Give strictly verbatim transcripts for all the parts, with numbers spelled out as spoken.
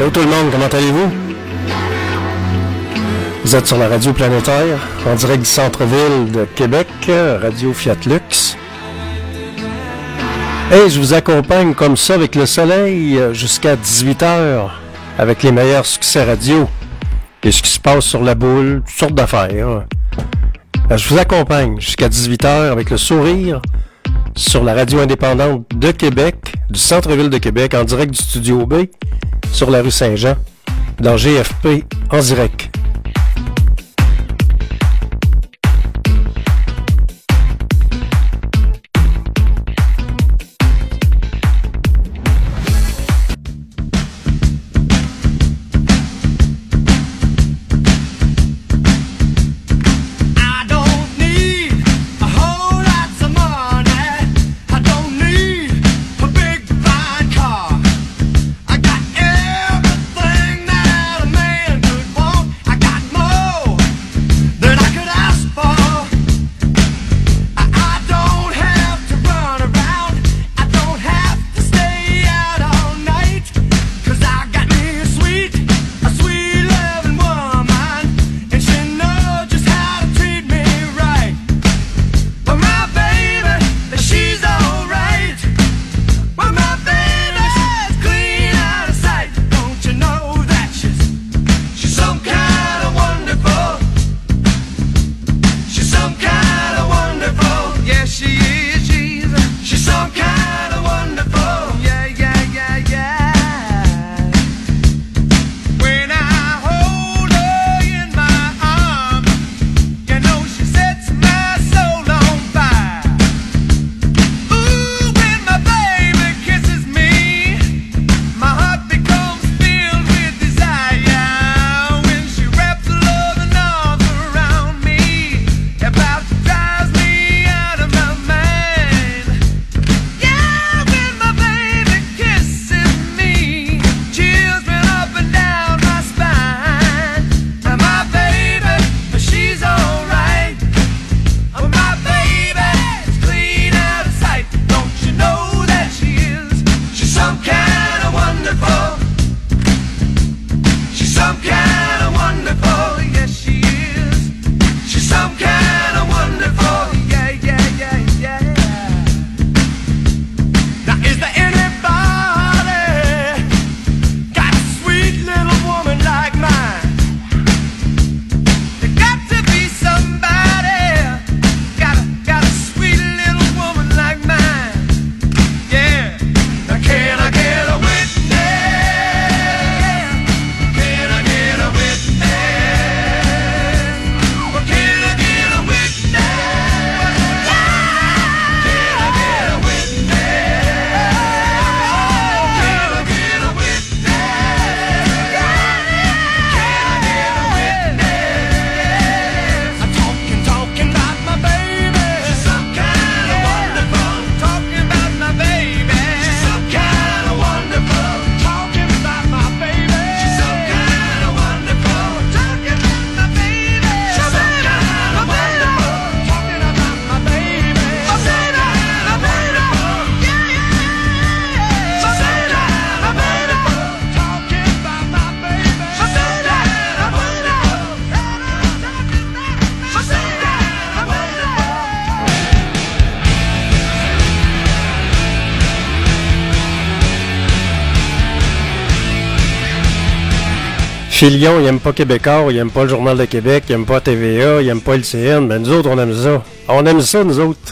Allô tout le monde, comment allez-vous? Vous êtes sur la radio planétaire, en direct du centre-ville de Québec, Radio Fiat Lux. Et je vous accompagne comme ça avec le soleil jusqu'à dix-huit heures, avec les meilleurs succès radio. Et ce qui se passe sur la boule, toutes sortes d'affaires. Je vous accompagne jusqu'à dix-huit heures avec le sourire sur la radio indépendante de Québec, du centre-ville de Québec, en direct du Studio B, sur la rue Saint-Jean, dans G F P en direct. Filion, il aime pas Québécois, il aime pas le Journal de Québec, il aime pas T V A, il aime pas L C N. Ben nous autres, on aime ça. On aime ça, nous autres.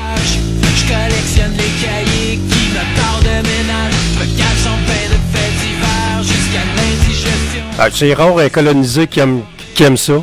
Je collectionne les cahiers qui me parlent de ménage. Je me cache en paix de faits divers jusqu'à l'indigestion. Ah, c'est rare un colonisé qui aime, qui aime ça.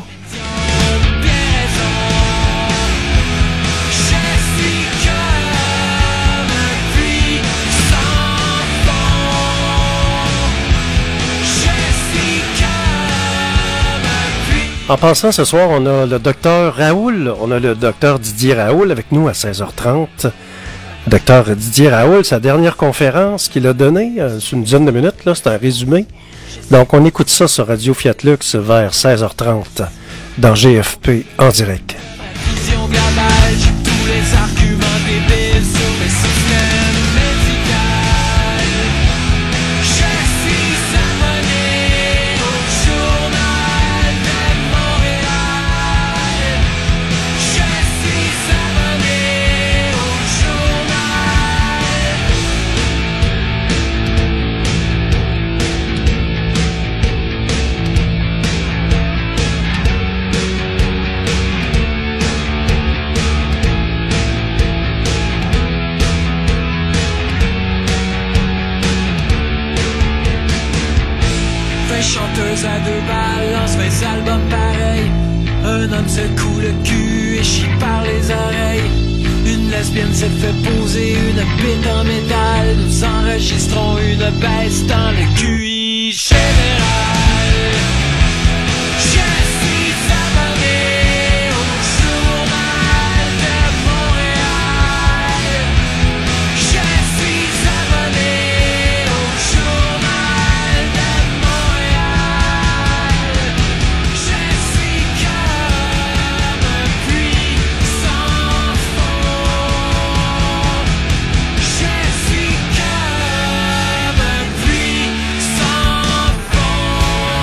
En passant, ce soir, on a le docteur Raoul, on a le docteur Didier Raoul avec nous à seize heures trente. Docteur Didier Raoul, sa dernière conférence qu'il a donnée, euh, sur une dizaine de minutes, là, c'est un résumé. Donc, on écoute ça sur Radio Fiat Lux vers seize heures trente dans G F P en direct. Vision globale, j'ai tous les arguments débiles sur le système médical. Je suis harmonique. rose à deux balles, lance vingt albums pareils. Un homme se coule le cul et chie par les oreilles. Une lesbienne s'est fait poser une bite en métal. Nous enregistrons une baisse dans le Q I général. Je suis abonné au journal de Montréal. Je suis abonné au journal de Montréal. Je suis comme un puits sans fond. Je suis comme un puits sans fond.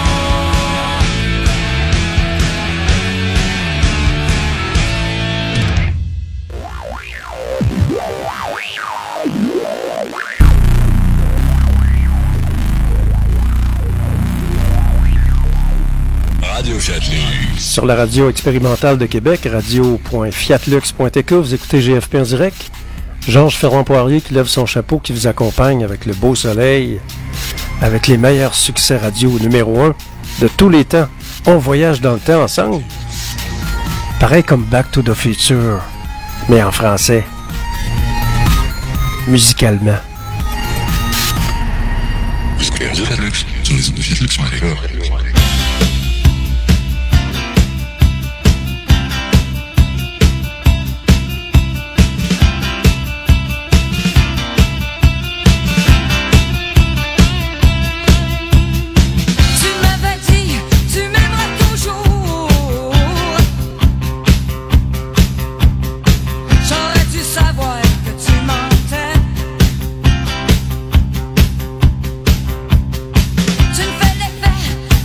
Radio Fiat-Lux. Sur la radio expérimentale de Québec, radio point fiatlux point t k, vous écoutez G F P en direct. Georges Ferrand-Poirier qui lève son chapeau, qui vous accompagne avec le beau soleil, avec les meilleurs succès radio numéro un de tous les temps. On voyage dans le temps ensemble. Pareil comme Back to the Future, mais en français. Musicalement. Vous écoutez Radio Fiat-Lux sur les ondes de Fiat-Lux point f r. Tu m'avais dit, tu m'aimeras toujours. J'aurais dû savoir que tu mentais. Tu me fais l'effet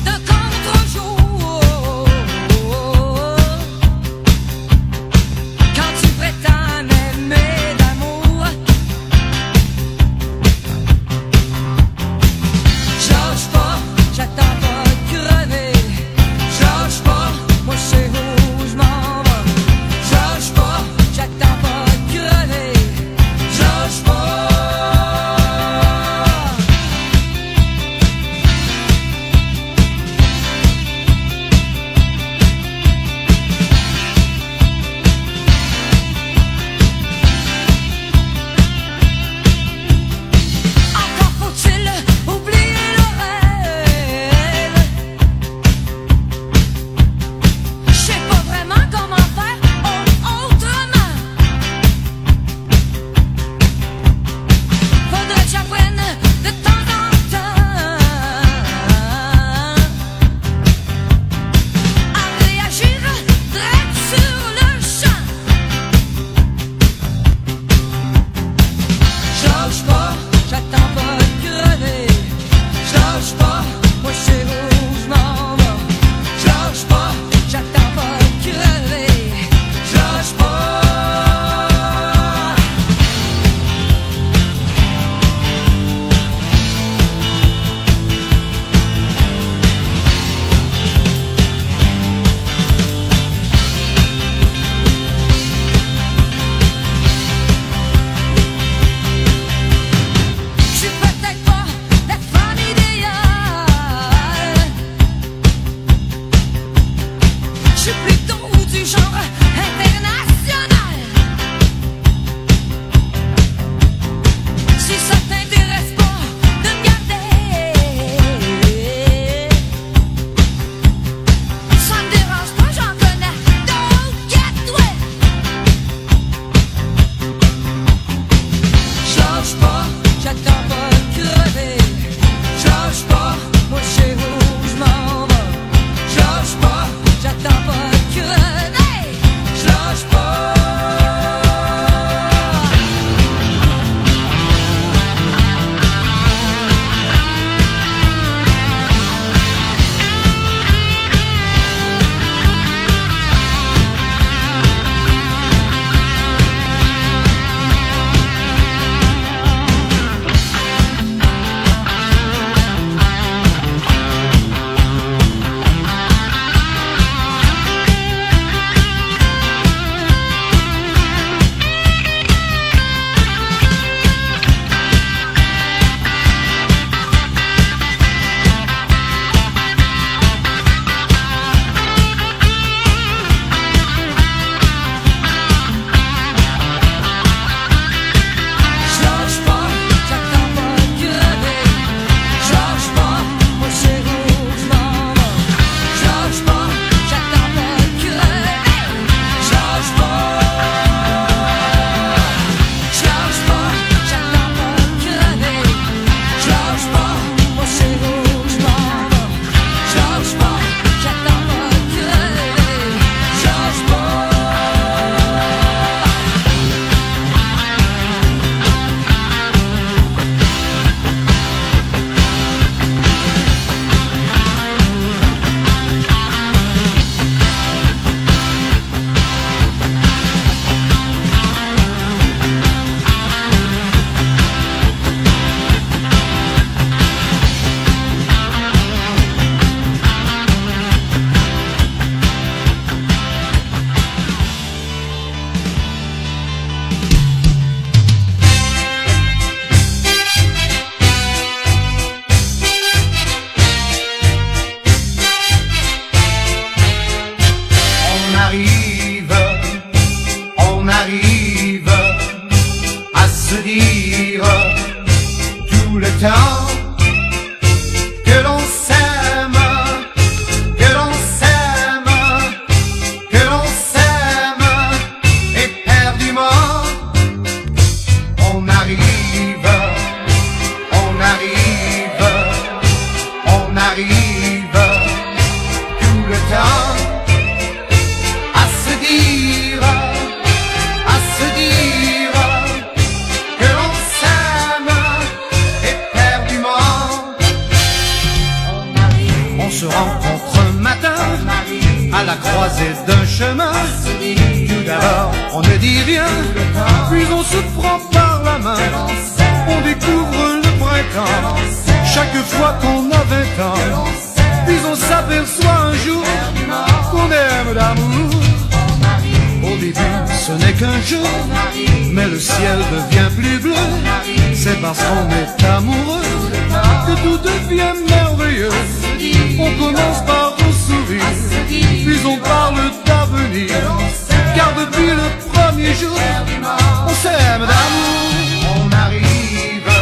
qui vient, puis on se prend par la main, on découvre le printemps, chaque fois qu'on a vingt ans, puis on s'aperçoit un jour qu'on aime d'amour. Au début ce n'est qu'un jeu, mais le ciel devient plus bleu, c'est parce qu'on est amoureux que tout devient merveilleux. On commence par un sourire, puis on parle d'avenir, car depuis le premier jour, on s'aime d'amour. On arrive,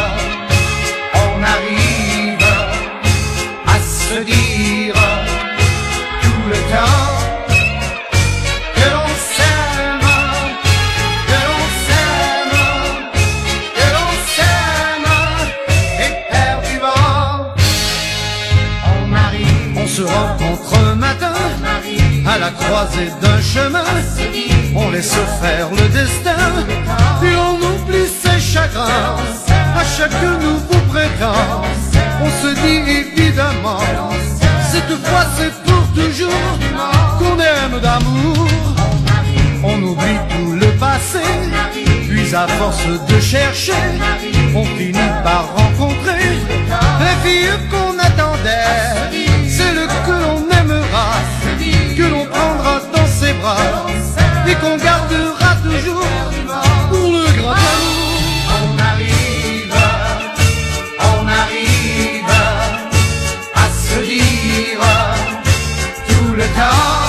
on arrive à se dire tout le temps que l'on s'aime, que l'on s'aime, que l'on s'aime éperdument. On arrive, on se rencontre un matin à la croisée d'un chemin, on laisse faire le destin, puis on oublie ses chagrins. À chaque nouveau printemps, on se dit évidemment, cette fois c'est pour toujours qu'on aime d'amour. On oublie tout le passé, puis à force de chercher, on finit par rencontrer la fille qu'on attendait, celle que l'on aimera, que l'on prendra dans ses bras et qu'on gardera toujours pour le grand amour. On arrive, on arrive à se dire tout le temps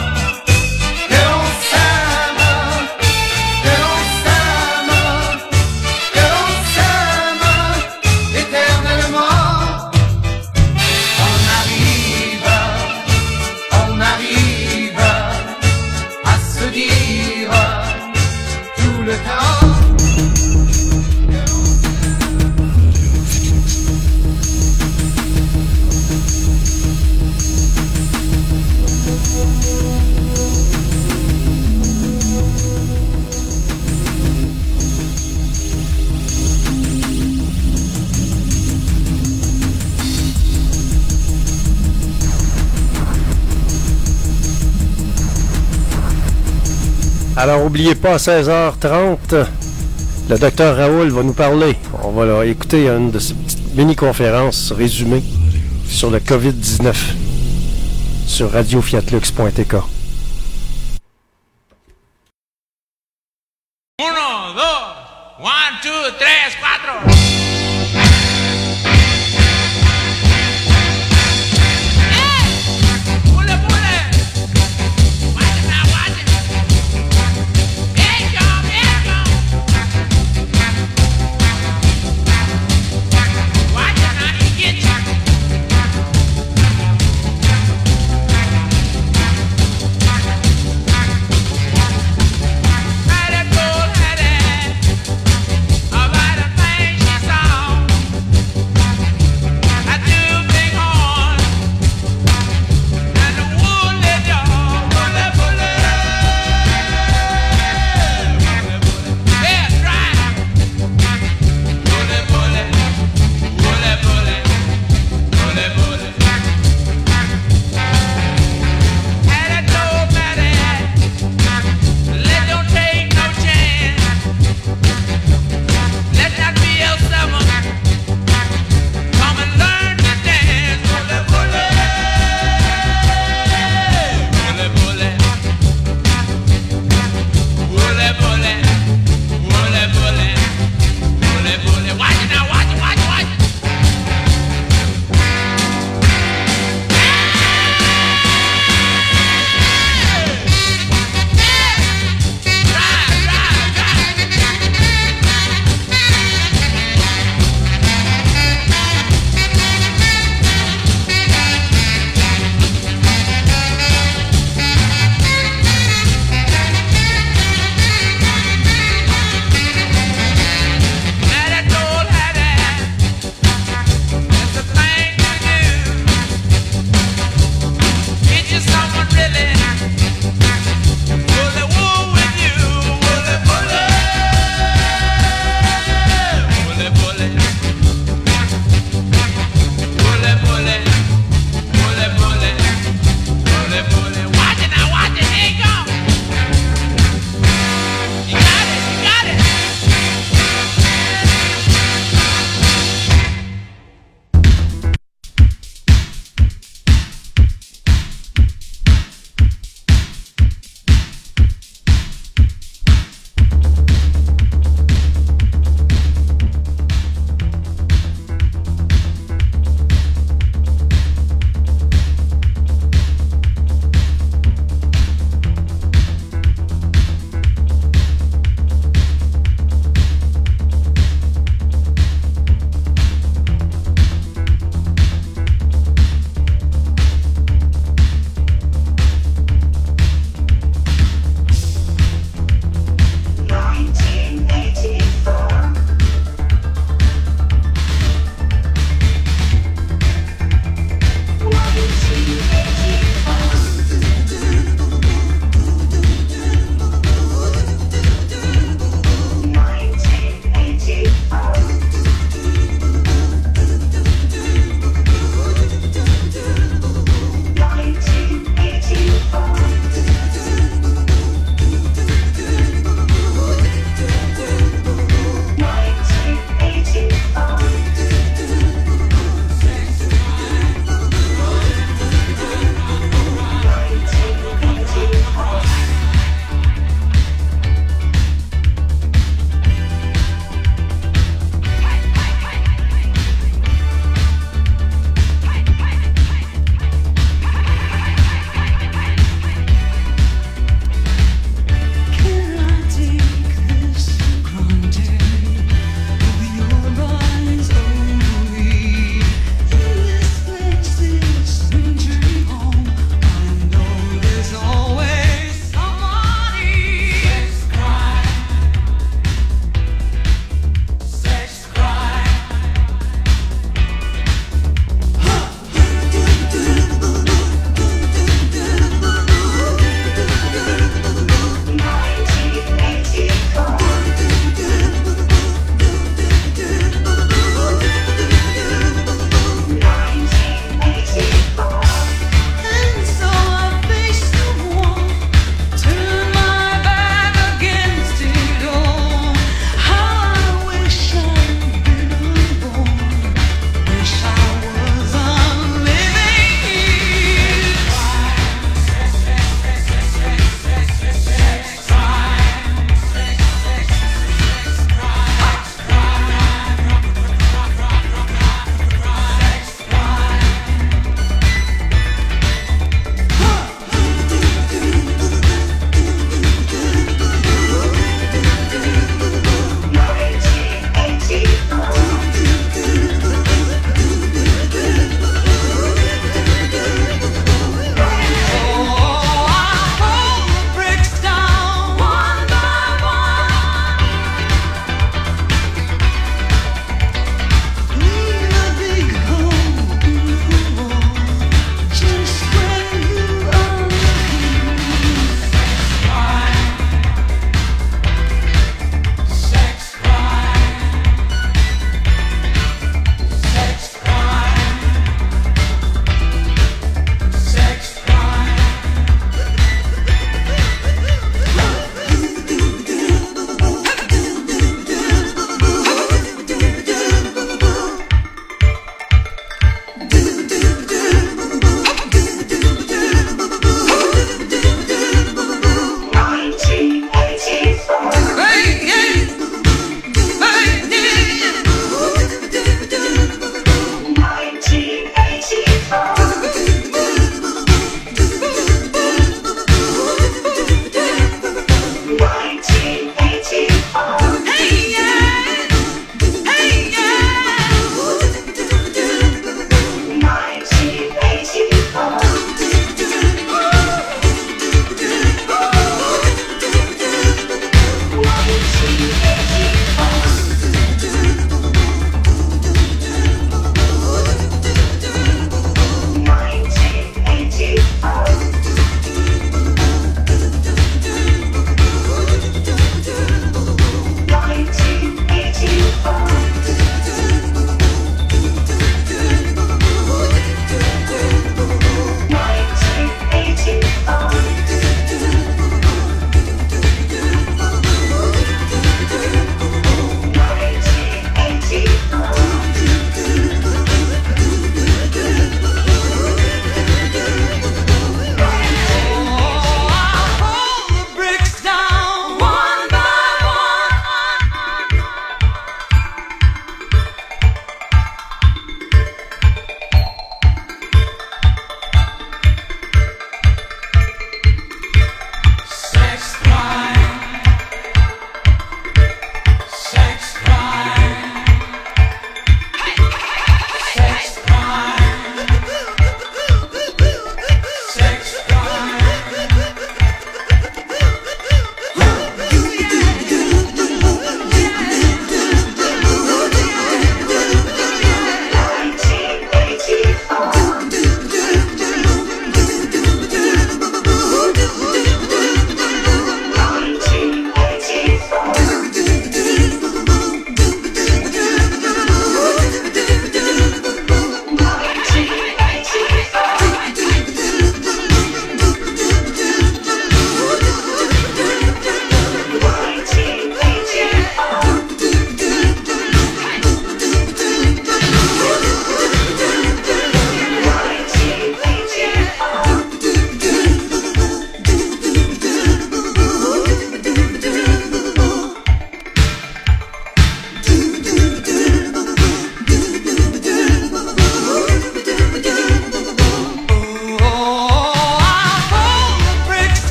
que l'on s'aime, que l'on s'aime, que l'on s'aime éternellement. On arrive, on arrive à se dire tout le temps. Alors, n'oubliez pas, à seize heures trente, le docteur Raoul va nous parler. On va là, écouter une de ces petites mini-conférences résumées sur le covid dix-neuf sur radio fiat lux point t k. Uno, dos, one, two, tres, cuatro. About a thing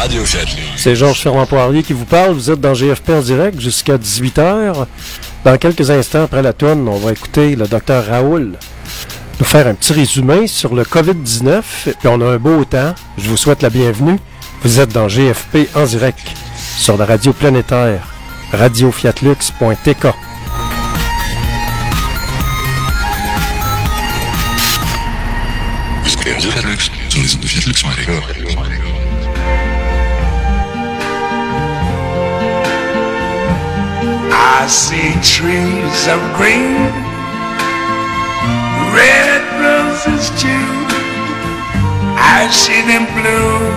Radio Fiat Lux. C'est Georges Fernand Poirier qui vous parle. Vous êtes dans G F P en direct jusqu'à dix-huit heures. Dans quelques instants après la tourne, on va écouter le docteur Raoul nous faire un petit résumé sur le covid dix-neuf. Puis on a un beau temps. Je vous souhaite la bienvenue. Vous êtes dans G F P en direct sur la radio planétaire radio fiat lux point t k. Radio Fiat Lux, sur les ondes de Fiat Lux point t k. I see trees of green, red roses too. I see them bloom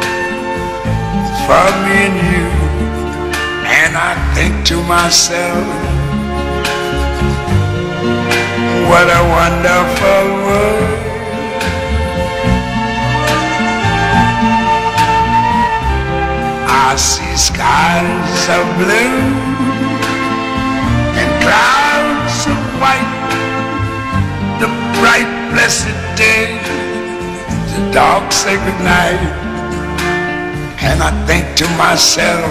for me and you. And I think to myself, what a wonderful world. I see skies of blue and clouds of white, the bright blessed day, the dark sacred night. And I think to myself,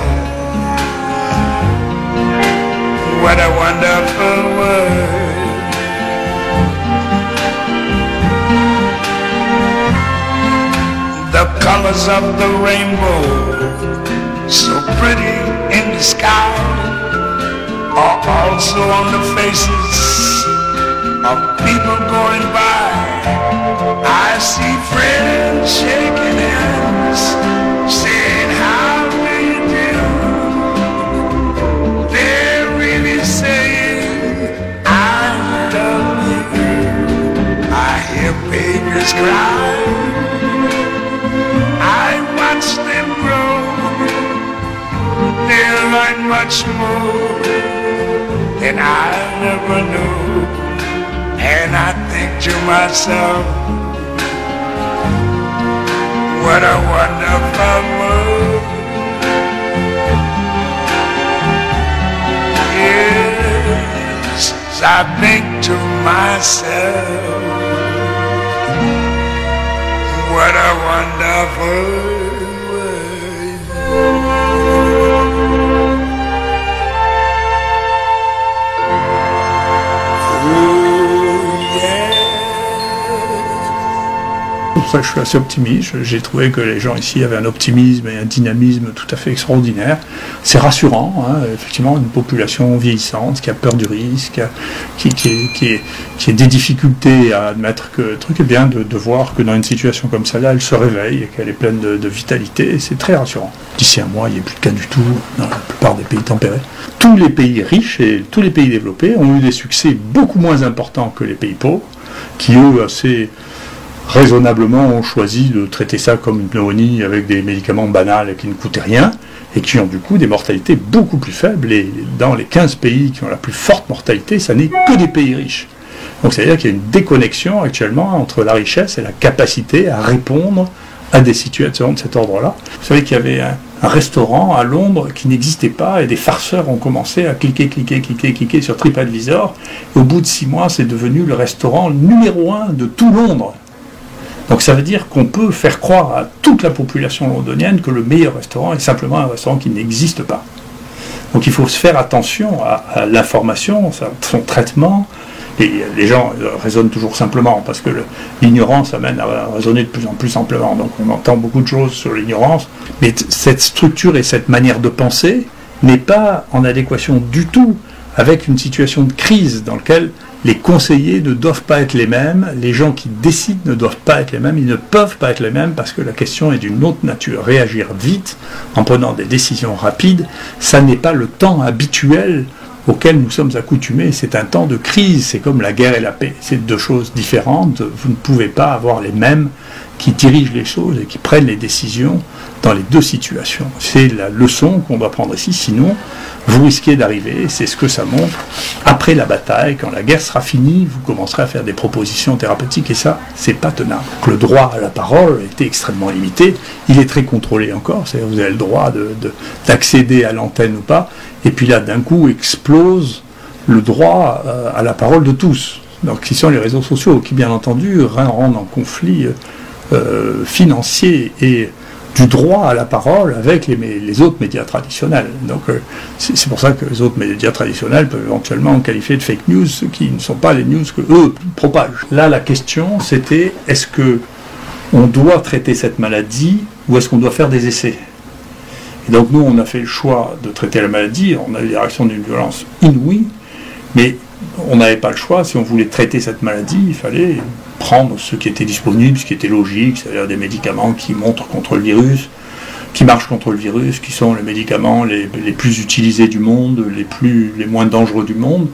what a wonderful world. The colors of the rainbow, so pretty in the sky, are also on the faces of people going by. I see friends shaking hands, saying how do you do. They're really saying I love you. I hear babies cry, I watch them grow. They'll learn much more than I never knew. And I think to myself, what a wonderful world. Yes, I think to myself, what a wonderful world. Je suis assez optimiste. J'ai trouvé que les gens ici avaient un optimisme et un dynamisme tout à fait extraordinaire. C'est rassurant, hein, effectivement, une population vieillissante qui a peur du risque, qui, qui, est, qui, est, qui a des difficultés à admettre que le truc est bien de, de voir que dans une situation comme celle-là, elle se réveille et qu'elle est pleine de, de vitalité. Et c'est très rassurant. D'ici un mois, il n'y a plus de cas du tout dans la plupart des pays tempérés. Tous les pays riches et tous les pays développés ont eu des succès beaucoup moins importants que les pays pauvres, qui eux, assez raisonnablement ont choisi de traiter ça comme une pneumonie avec des médicaments banals et qui ne coûtaient rien et qui ont du coup des mortalités beaucoup plus faibles. Et dans les quinze pays qui ont la plus forte mortalité, ça n'est que des pays riches. Donc c'est-à-dire qu'il y a une déconnexion actuellement entre la richesse et la capacité à répondre à des situations de cet ordre-là. Vous savez qu'il y avait un, un restaurant à Londres qui n'existait pas et des farceurs ont commencé à cliquer, cliquer, cliquer, cliquer sur TripAdvisor. Et au bout de six mois, c'est devenu le restaurant numéro un de tout Londres. Donc ça veut dire qu'on peut faire croire à toute la population londonienne que le meilleur restaurant est simplement un restaurant qui n'existe pas. Donc il faut se faire attention à, à l'information, son traitement. Et les gens raisonnent toujours simplement, parce que le, l'ignorance amène à raisonner de plus en plus simplement. Donc on entend beaucoup de choses sur l'ignorance, mais t- cette structure et cette manière de penser n'est pas en adéquation du tout avec une situation de crise dans laquelle les conseillers ne doivent pas être les mêmes, les gens qui décident ne doivent pas être les mêmes, ils ne peuvent pas être les mêmes parce que la question est d'une autre nature. Réagir vite, en prenant des décisions rapides, ça n'est pas le temps habituel auquel nous sommes accoutumés, c'est un temps de crise, c'est comme la guerre et la paix, c'est deux choses différentes, vous ne pouvez pas avoir les mêmes qui dirigent les choses et qui prennent les décisions dans les deux situations. C'est la leçon qu'on doit prendre ici, sinon vous risquez d'arriver, c'est ce que ça montre, après la bataille, quand la guerre sera finie, vous commencerez à faire des propositions thérapeutiques et ça, c'est pas tenable. Donc, le droit à la parole était extrêmement limité, il est très contrôlé encore, c'est-à-dire vous avez le droit de, de, d'accéder à l'antenne ou pas, et puis là, d'un coup, explose le droit euh, à la parole de tous, donc qui sont les réseaux sociaux, qui bien entendu rendent en conflit euh, financier et du droit à la parole avec les, les autres médias traditionnels. Donc euh, c'est, c'est pour ça que les autres médias traditionnels peuvent éventuellement qualifier de fake news ceux qui ne sont pas les news que eux propagent. Là, la question, c'était est-ce que on doit traiter cette maladie ou est-ce qu'on doit faire des essais ? Et donc nous, on a fait le choix de traiter la maladie, on a eu des réactions d'une violence inouïe, mais on n'avait pas le choix. Si on voulait traiter cette maladie, il fallait prendre ce qui était disponible, ce qui était logique, c'est-à-dire des médicaments qui montrent contre le virus, qui marchent contre le virus, qui sont les médicaments les, les plus utilisés du monde, les, plus, les moins dangereux du monde.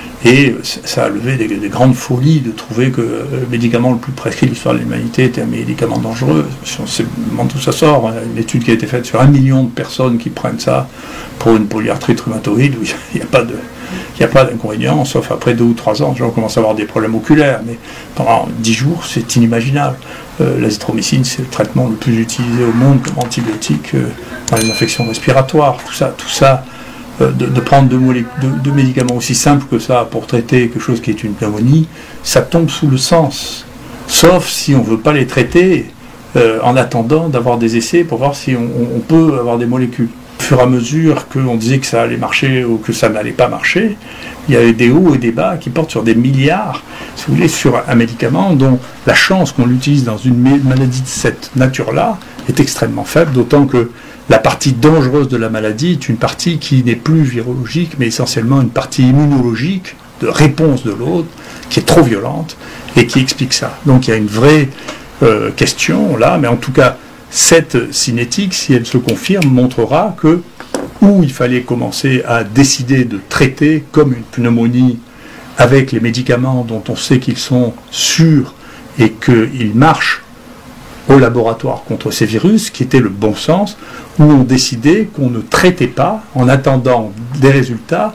Et ça a levé des, des grandes folies de trouver que le médicament le plus prescrit de l'histoire de l'humanité était un médicament dangereux. On sait d'où ça sort. Hein. Une étude qui a été faite sur un million de personnes qui prennent ça pour une polyarthrite rhumatoïde, où il n'y a pas de... Il n'y a pas d'inconvénient, sauf après deux ou trois ans, les gens commencent à avoir des problèmes oculaires, mais pendant dix jours, c'est inimaginable. Euh, l'azithromycine, c'est le traitement le plus utilisé au monde comme antibiotique euh, dans les infections respiratoires. Tout ça, tout ça euh, de, de prendre deux, molé- deux, deux médicaments aussi simples que ça pour traiter quelque chose qui est une pneumonie, ça tombe sous le sens. Sauf si on ne veut pas les traiter euh, en attendant d'avoir des essais pour voir si on, on peut avoir des molécules. Au fur et à mesure qu'on disait que ça allait marcher ou que ça n'allait pas marcher, il y avait des hauts et des bas qui portent sur des milliards, si vous voulez, sur un médicament dont la chance qu'on l'utilise dans une maladie de cette nature-là est extrêmement faible, d'autant que la partie dangereuse de la maladie est une partie qui n'est plus virologique, mais essentiellement une partie immunologique, de réponse de l'autre, qui est trop violente et qui explique ça. Donc il y a une vraie euh, question là, mais en tout cas, cette cinétique, si elle se confirme, montrera que où il fallait commencer à décider de traiter comme une pneumonie avec les médicaments dont on sait qu'ils sont sûrs et qu'ils marchent au laboratoire contre ces virus, qui était le bon sens, où on décidait qu'on ne traitait pas en attendant des résultats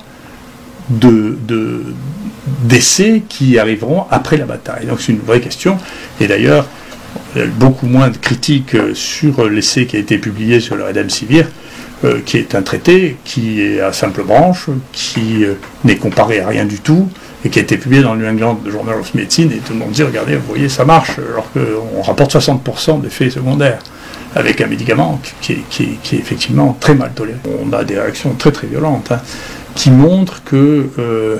de, de, d'essais qui arriveront après la bataille. Donc c'est une vraie question, et d'ailleurs, il y a beaucoup moins de critiques sur l'essai qui a été publié sur le Remdesivir, euh, qui est un traité qui est à simple branche, qui euh, n'est comparé à rien du tout, et qui a été publié dans le New England Journal of Medicine, et tout le monde dit, regardez, vous voyez, ça marche, alors qu'on rapporte soixante pour cent d'effets secondaires, avec un médicament qui est, qui est, qui est effectivement très mal toléré. On a des réactions très très violentes, hein, qui montrent que euh,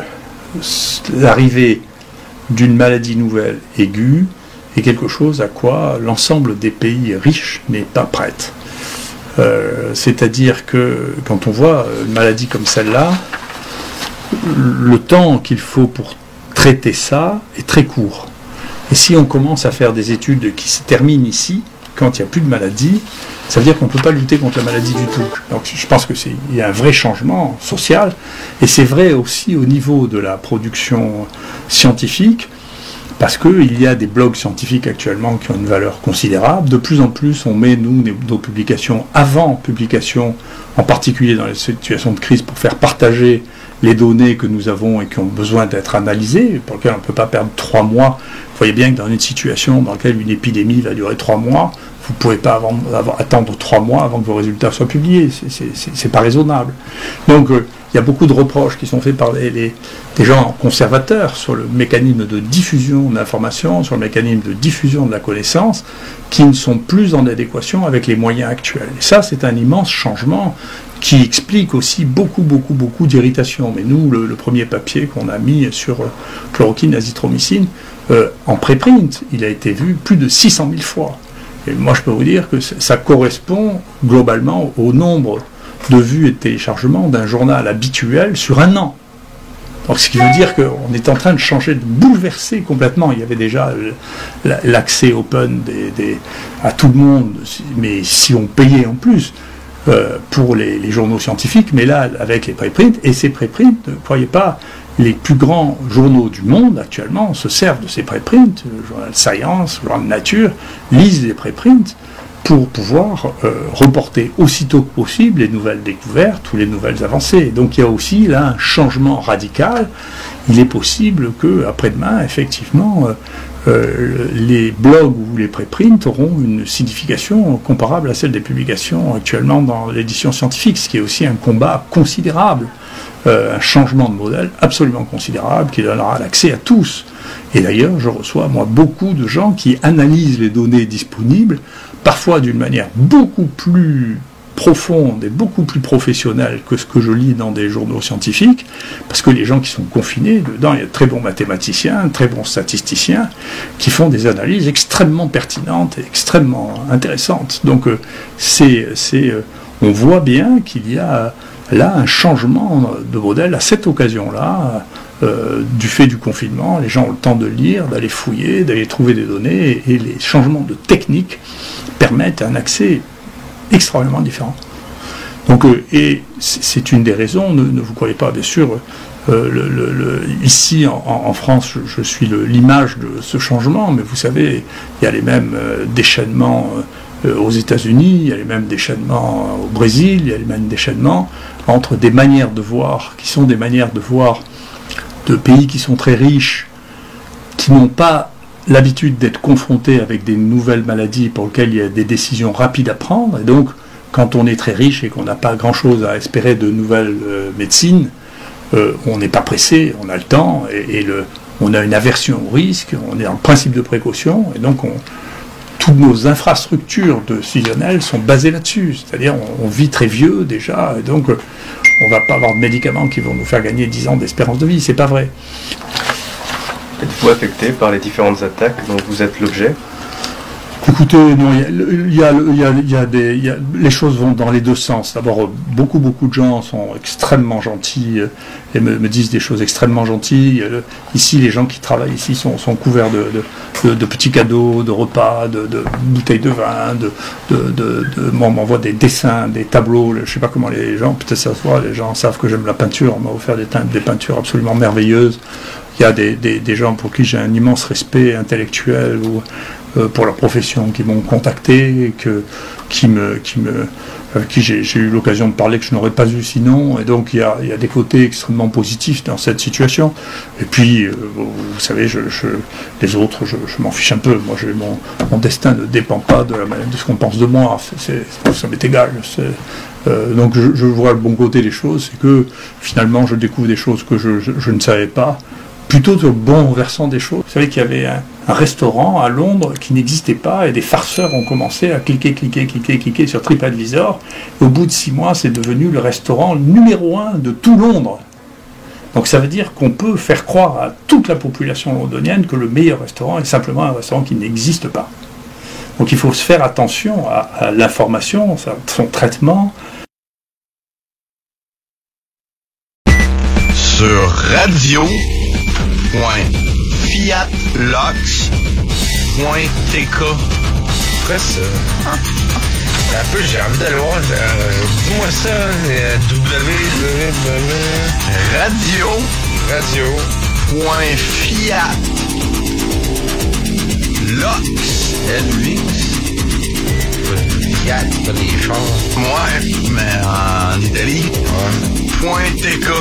l'arrivée d'une maladie nouvelle aiguë est quelque chose à quoi l'ensemble des pays riches n'est pas prête. Euh, c'est-à-dire que quand on voit une maladie comme celle-là, le temps qu'il faut pour traiter ça est très court. Et si on commence à faire des études qui se terminent ici, quand il n'y a plus de maladie, ça veut dire qu'on ne peut pas lutter contre la maladie du tout. Donc je pense qu'il y a un vrai changement social, et c'est vrai aussi au niveau de la production scientifique, parce qu'il y a des blogs scientifiques actuellement qui ont une valeur considérable. De plus en plus, on met, nous, nos publications avant publication, en particulier dans les situations de crise, pour faire partager les données que nous avons et qui ont besoin d'être analysées, pour lesquelles on ne peut pas perdre trois mois. Vous voyez bien que dans une situation dans laquelle une épidémie va durer trois mois, vous ne pouvez pas avant, avant, attendre trois mois avant que vos résultats soient publiés. Ce n'est pas raisonnable. Donc, euh, il y a beaucoup de reproches qui sont faits par les, les, des gens conservateurs sur le mécanisme de diffusion de l'information, sur le mécanisme de diffusion de la connaissance, qui ne sont plus en adéquation avec les moyens actuels. Et ça, c'est un immense changement qui explique aussi beaucoup, beaucoup, beaucoup d'irritation. Mais nous, le, le premier papier qu'on a mis sur euh, chloroquine, azithromycine, euh, en préprint, il a été vu plus de six cent mille fois. Et moi, je peux vous dire que ça correspond globalement au nombre de vues et de téléchargements d'un journal habituel sur un an. Donc, ce qui veut dire qu'on est en train de changer, de bouleverser complètement. Il y avait déjà l'accès open des, des, à tout le monde, mais si on payait en plus euh, pour les, les journaux scientifiques, mais là, avec les préprints, et ces préprints, ne croyez pas, les plus grands journaux du monde actuellement se servent de ces préprints, le journal Science, le journal Nature, lisent les préprints pour pouvoir euh, reporter aussitôt que possible les nouvelles découvertes ou les nouvelles avancées. Donc il y a aussi là un changement radical. Il est possible que après-demain, effectivement, euh, euh, les blogs ou les préprints auront une signification comparable à celle des publications actuellement dans l'édition scientifique, ce qui est aussi un combat considérable, euh, un changement de modèle absolument considérable qui donnera l'accès à tous. Et d'ailleurs, je reçois, moi, beaucoup de gens qui analysent les données disponibles, parfois d'une manière beaucoup plus profonde et beaucoup plus professionnelle que ce que je lis dans des journaux scientifiques, parce que les gens qui sont confinés, dedans, il y a de très bons mathématiciens, très bons statisticiens, qui font des analyses extrêmement pertinentes et extrêmement intéressantes. Donc, euh, c'est, c'est, euh, on voit bien qu'il y a là un changement de modèle à cette occasion-là, euh, du fait du confinement. Les gens ont le temps de lire, d'aller fouiller, d'aller trouver des données, et, et les changements de technique permettent un accès extrêmement différent. Donc, euh, et c'est une des raisons, ne, ne vous croyez pas, bien sûr, euh, le, le, le, ici en, en France, je, je suis l'image de ce changement, mais vous savez, il y a les mêmes euh, déchaînements euh, aux États-Unis, il y a les mêmes déchaînements au Brésil, il y a les mêmes déchaînements entre des manières de voir, qui sont des manières de voir de pays qui sont très riches, qui n'ont pas l'habitude d'être confrontés avec des nouvelles maladies pour lesquelles il y a des décisions rapides à prendre. Et donc, quand on est très riche et qu'on n'a pas grand-chose à espérer de nouvelles euh, médecines, euh, on n'est pas pressé, on a le temps, et, et le, on a une aversion au risque, on est dans le principe de précaution, et donc on, toutes nos infrastructures décisionnelles sont basées là-dessus. C'est-à-dire, on, on vit très vieux déjà, et donc euh, on ne va pas avoir de médicaments qui vont nous faire gagner dix ans d'espérance de vie, c'est pas vrai. Êtes-vous affecté par les différentes attaques dont vous êtes l'objet ? Écoutez, non, il y a, il y a, il y a, il y a des, il y a, les choses vont dans les deux sens. D'abord, beaucoup, beaucoup de gens sont extrêmement gentils et me, me disent des choses extrêmement gentilles. Ici, les gens qui travaillent ici sont, sont couverts de, de, de, de petits cadeaux, de repas, de, de bouteilles de vin, de, de, de, de on m'envoie des dessins, des tableaux. Je ne sais pas comment les gens, peut-être ça se voit, les gens savent que j'aime la peinture. On m'a offert des, des peintures absolument merveilleuses. Il y a des, des, des gens pour qui j'ai un immense respect intellectuel ou euh, pour leur profession qui m'ont contacté, et que, qui me, qui me, avec qui j'ai, j'ai eu l'occasion de parler que je n'aurais pas eu sinon. Et donc il y a, il y a des côtés extrêmement positifs dans cette situation. Et puis, euh, vous, vous savez, je, je, les autres, je, je m'en fiche un peu. Moi, j'ai, mon, mon destin ne dépend pas de, la, de ce qu'on pense de moi. C'est, c'est, ça m'est égal. C'est, euh, donc je, je vois le bon côté des choses, c'est que finalement, je découvre des choses que je, je, je ne savais pas. Plutôt le bon versant des choses. Vous savez qu'il y avait un, un restaurant à Londres qui n'existait pas, et des farceurs ont commencé à cliquer, cliquer, cliquer, cliquer sur TripAdvisor. Et au bout de six mois, c'est devenu le restaurant numéro un de tout Londres. Donc ça veut dire qu'on peut faire croire à toute la population londonienne que le meilleur restaurant est simplement un restaurant qui n'existe pas. Donc il faut se faire attention à, à l'information, à son traitement. Sur radio point fiat lox point t k. Quoi ça? Un peu, j'ai envie d'aller voir. Euh, dis-moi ça. Euh, W. Radio. Radio. Point fiat lox. L X. Fiat, pas des chars. Ouais, mais en Italie. Ouais. Point t k.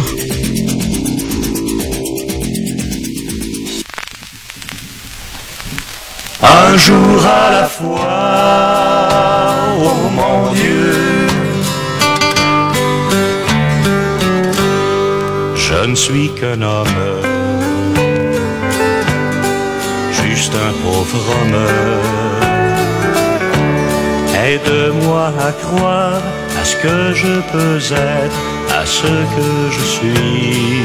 Un jour à la fois, oh mon Dieu, je ne suis qu'un homme, juste un pauvre homme. Aide-moi à croire à ce que je peux être, à ce que je suis.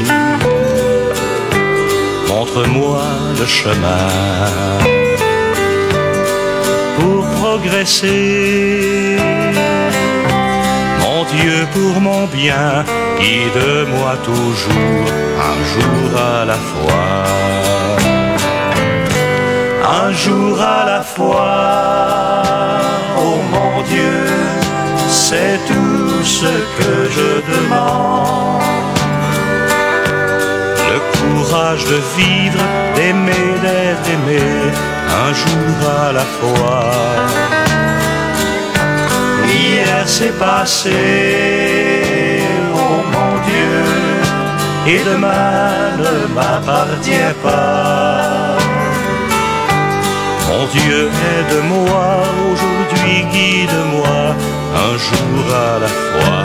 Montre-moi le chemin pour progresser, mon Dieu, pour mon bien, guide-moi toujours, un jour à la fois, un jour à la fois, oh mon Dieu, c'est tout ce que je demande, le courage de vivre, d'aimer, d'être aimé, un jour à la fois. Hier c'est passé, oh mon Dieu, et demain ne m'appartient pas. Dieu, aide-moi, aujourd'hui guide-moi, un jour à la fois.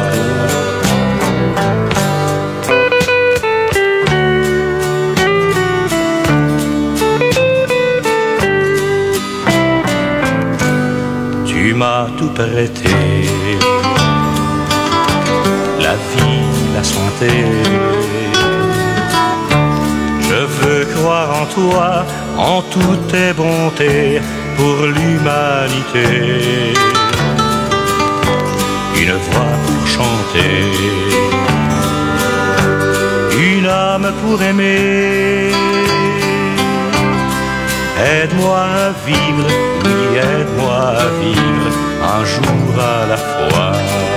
Tu m'as tout prêté, la vie, la santé. Je veux croire en toi, en toutes tes bontés pour l'humanité. Une voix pour chanter, une âme pour aimer. Aide-moi à vivre, oui, aide-moi à vivre un jour à la fois.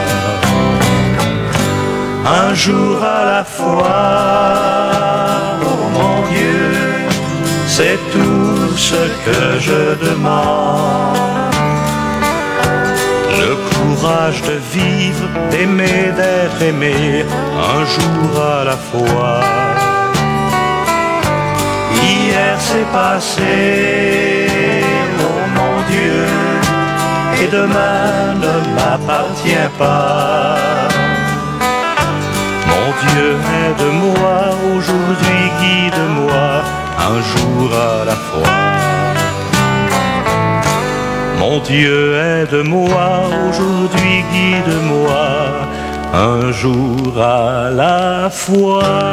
Un jour à la fois, oh mon Dieu, c'est tout ce que je demande. Le courage de vivre, d'aimer, d'être aimé, un jour à la fois. Hier c'est passé, oh mon Dieu, et demain ne m'appartient pas. Mon Dieu, aide-moi, aujourd'hui guide-moi, un jour à la fois. Mon Dieu, aide-moi, aujourd'hui guide-moi, un jour à la fois.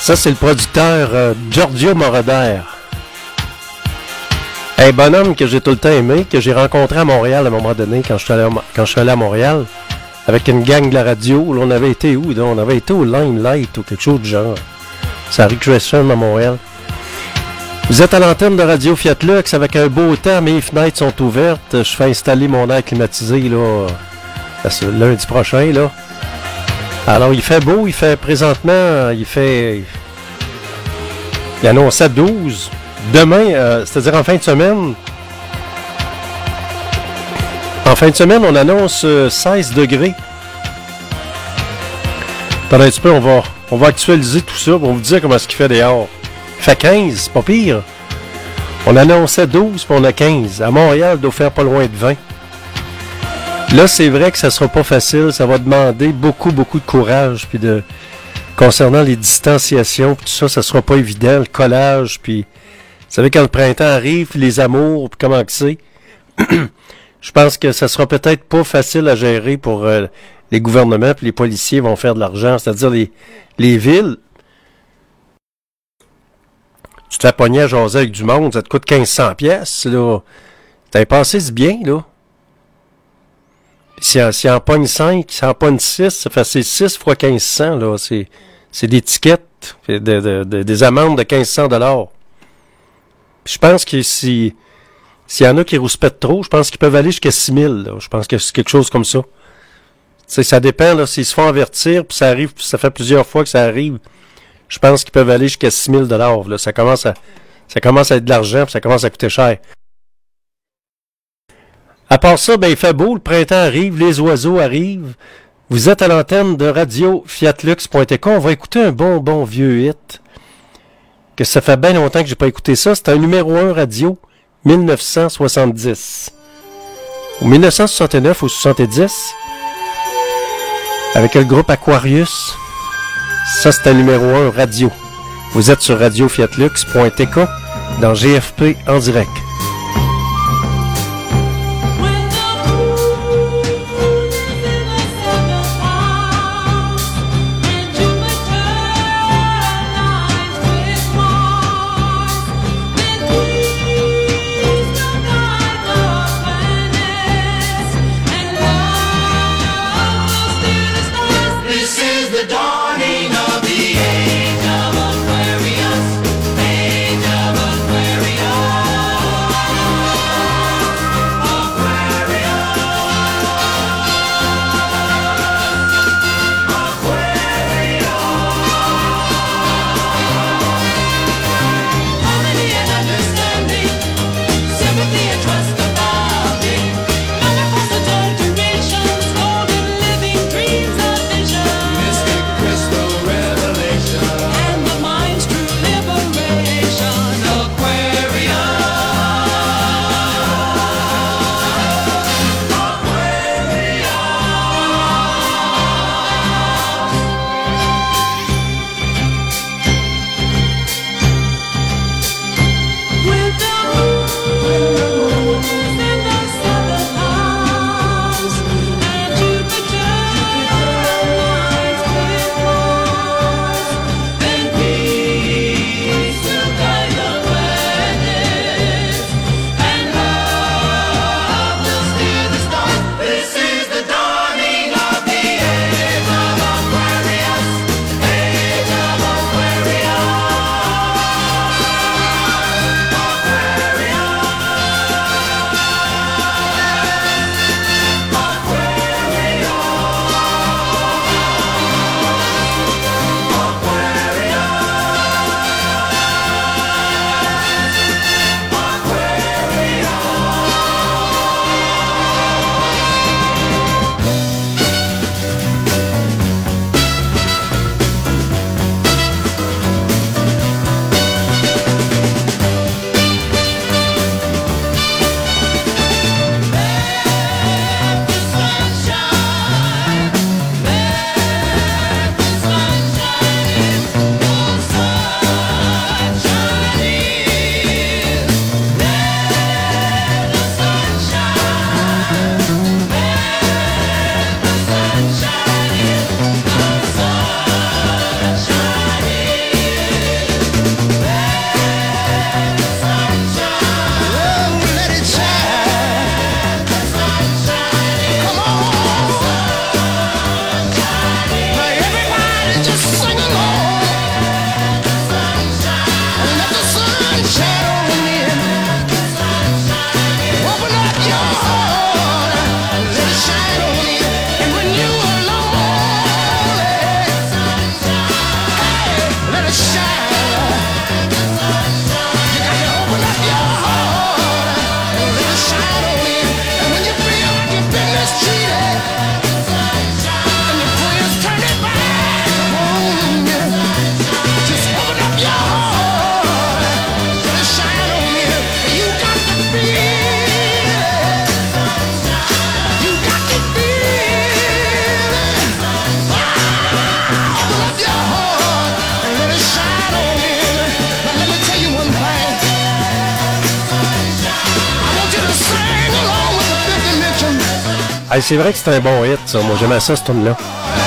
Ça, c'est le producteur euh, Giorgio Moroder. Un bonhomme que j'ai tout le temps aimé, que j'ai rencontré à Montréal à un moment donné, quand je suis allé à, quand je suis allé à Montréal, avec une gang de la radio. Là, on avait été où? Là? On avait été au Limelight ou quelque chose du genre. C'est à Recreation à Montréal. Vous êtes à l'antenne de Radio Fiat Lux avec un beau temps, mes fenêtres sont ouvertes. Je fais installer mon air climatisé là, lundi prochain. Là. Alors, il fait beau, il fait présentement, il fait... Il annonçait douze. Demain, euh, c'est-à-dire en fin de semaine, en fin de semaine, on annonce euh, seize degrés. Pendant un petit peu, on va, on va actualiser tout ça, on va vous dire comment est-ce qu'il fait dehors. Il fait quinze, c'est pas pire. On annonçait douze, puis on a quinze. À Montréal, il doit faire pas loin de vingt. Là, c'est vrai que ça sera pas facile, ça va demander beaucoup, beaucoup de courage, puis de... Concernant les distanciations, puis tout ça, ça sera pas évident, le collage, puis... Vous savez, quand le printemps arrive, les amours, puis comment que c'est, je pense que ça sera peut-être pas facile à gérer pour euh, les gouvernements, puis les policiers vont faire de l'argent, c'est-à-dire les, les villes. Tu te fais pogner à jaser avec du monde, ça te coûte quinze cents pièces là. T'as passé du bien, là. Puis si, si en pogne cinq, si en pogne six, ça fait c'est six fois quinze cents, là. C'est, c'est des tickets, de, de, de, des amendes de quinze cents dollars. Je pense que si s'il y en a qui rouspètent trop, je pense qu'ils peuvent aller jusqu'à six mille. Là. Je pense que c'est quelque chose comme ça. T'sais, ça dépend, là, s'ils se font avertir, puis ça arrive, puis ça fait plusieurs fois que ça arrive. Je pense qu'ils peuvent aller jusqu'à six mille dollars. Là. Ça commence à ça commence à être de l'argent, puis ça commence à coûter cher. À part ça, ben il fait beau, le printemps arrive, les oiseaux arrivent. Vous êtes à l'antenne de radio fiatlux point t com. On va écouter un bon, bon vieux hit. Que ça fait bien longtemps que j'ai pas écouté ça. C'est un numéro un radio, dix-neuf cent soixante-dix. Ou dix-neuf cent soixante-neuf ou soixante-dix. Avec le groupe Aquarius. Ça, c'est un numéro un radio. Vous êtes sur radio fiatlux point t com dans G F P en direct. Age of Aquarius, age of Aquarius. Hey, c'est vrai que c'est un bon hit, ça. Moi, j'aimais ça, ce tune-là.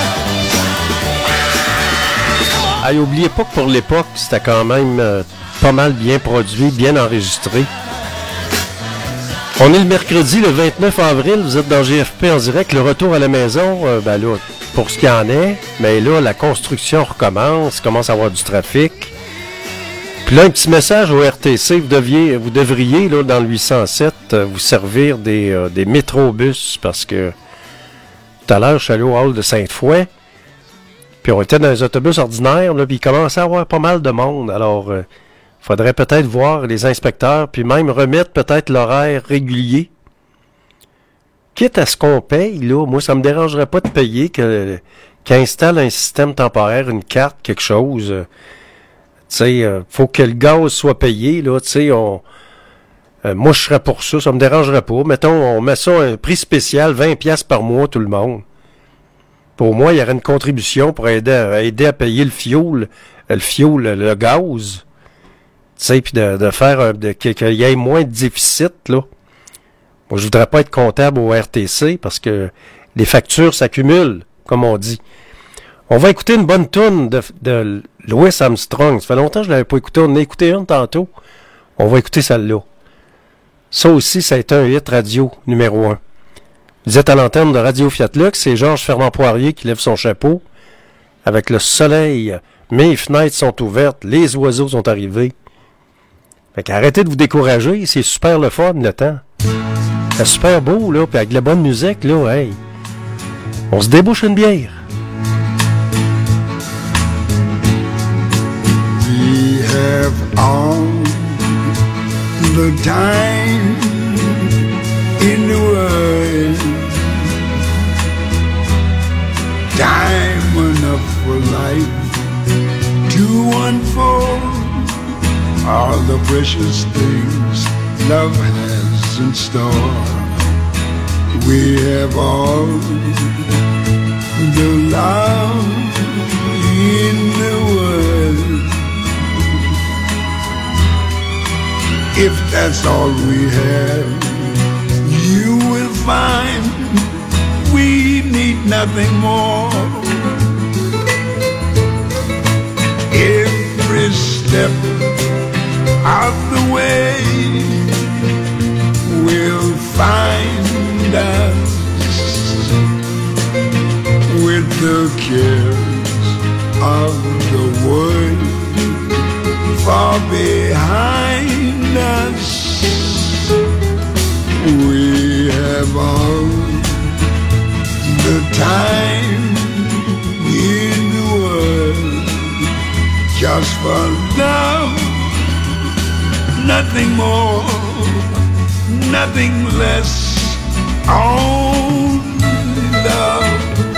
Hey, oubliez pas que pour l'époque, c'était quand même euh, pas mal bien produit, bien enregistré. On est le mercredi, le vingt-neuf avril, vous êtes dans G F P en direct. Le retour à la maison, euh, ben là, pour ce qu'il y en est, mais là, la construction recommence, commence à avoir du trafic. Puis là, un petit message au R T C, vous, deviez, vous devriez, là, dans le huit cent sept, euh, vous servir des, euh, des métrobus, parce que tout à l'heure, je suis allé au hall de Sainte-Foy, puis on était dans les autobus ordinaires, là, puis il commençait à avoir pas mal de monde. Alors, il euh, faudrait peut-être voir les inspecteurs, puis même remettre peut-être l'horaire régulier. Quitte à ce qu'on paye, là, moi, ça me dérangerait pas de payer que, qu'il installe un système temporaire, une carte, quelque chose. Euh, tu sais, euh, faut que le gaz soit payé, là, tu sais, on... Euh, moi, je serais pour ça, ça me dérangerait pas. Mettons, on met ça à un prix spécial, vingt piastres par mois, tout le monde. Pour moi, il y aurait une contribution pour aider à, aider à payer le fioul, le fioul, le, le gaz. Tu sais, puis de, de faire de, qu'il y ait moins de déficit, là. Moi, je voudrais pas être comptable au R T C parce que les factures s'accumulent, comme on dit. On va écouter une bonne toune de, de Louis Armstrong. Ça fait longtemps que je l'avais pas écouté. On en a écouté une tantôt. On va écouter celle-là. Ça aussi, ça a été un hit radio numéro un. Vous êtes à l'antenne de Radio Fiat Lux, c'est Georges Fernand Poirier qui lève son chapeau. Avec le soleil, mes fenêtres sont ouvertes, les oiseaux sont arrivés. Fait qu'arrêtez de vous décourager, c'est super le fun le temps. C'est super beau, là, puis avec de la bonne musique, là, hey. On se débouche une bière. We have all the time in the world, time enough for life to unfold all the precious things love has in store. We have all the love in the world. If that's all we have, you will find we need nothing more. Every step of the way will find us with the cares of the world far behind us. We have all the time in the world just for love, nothing more, nothing less, only love.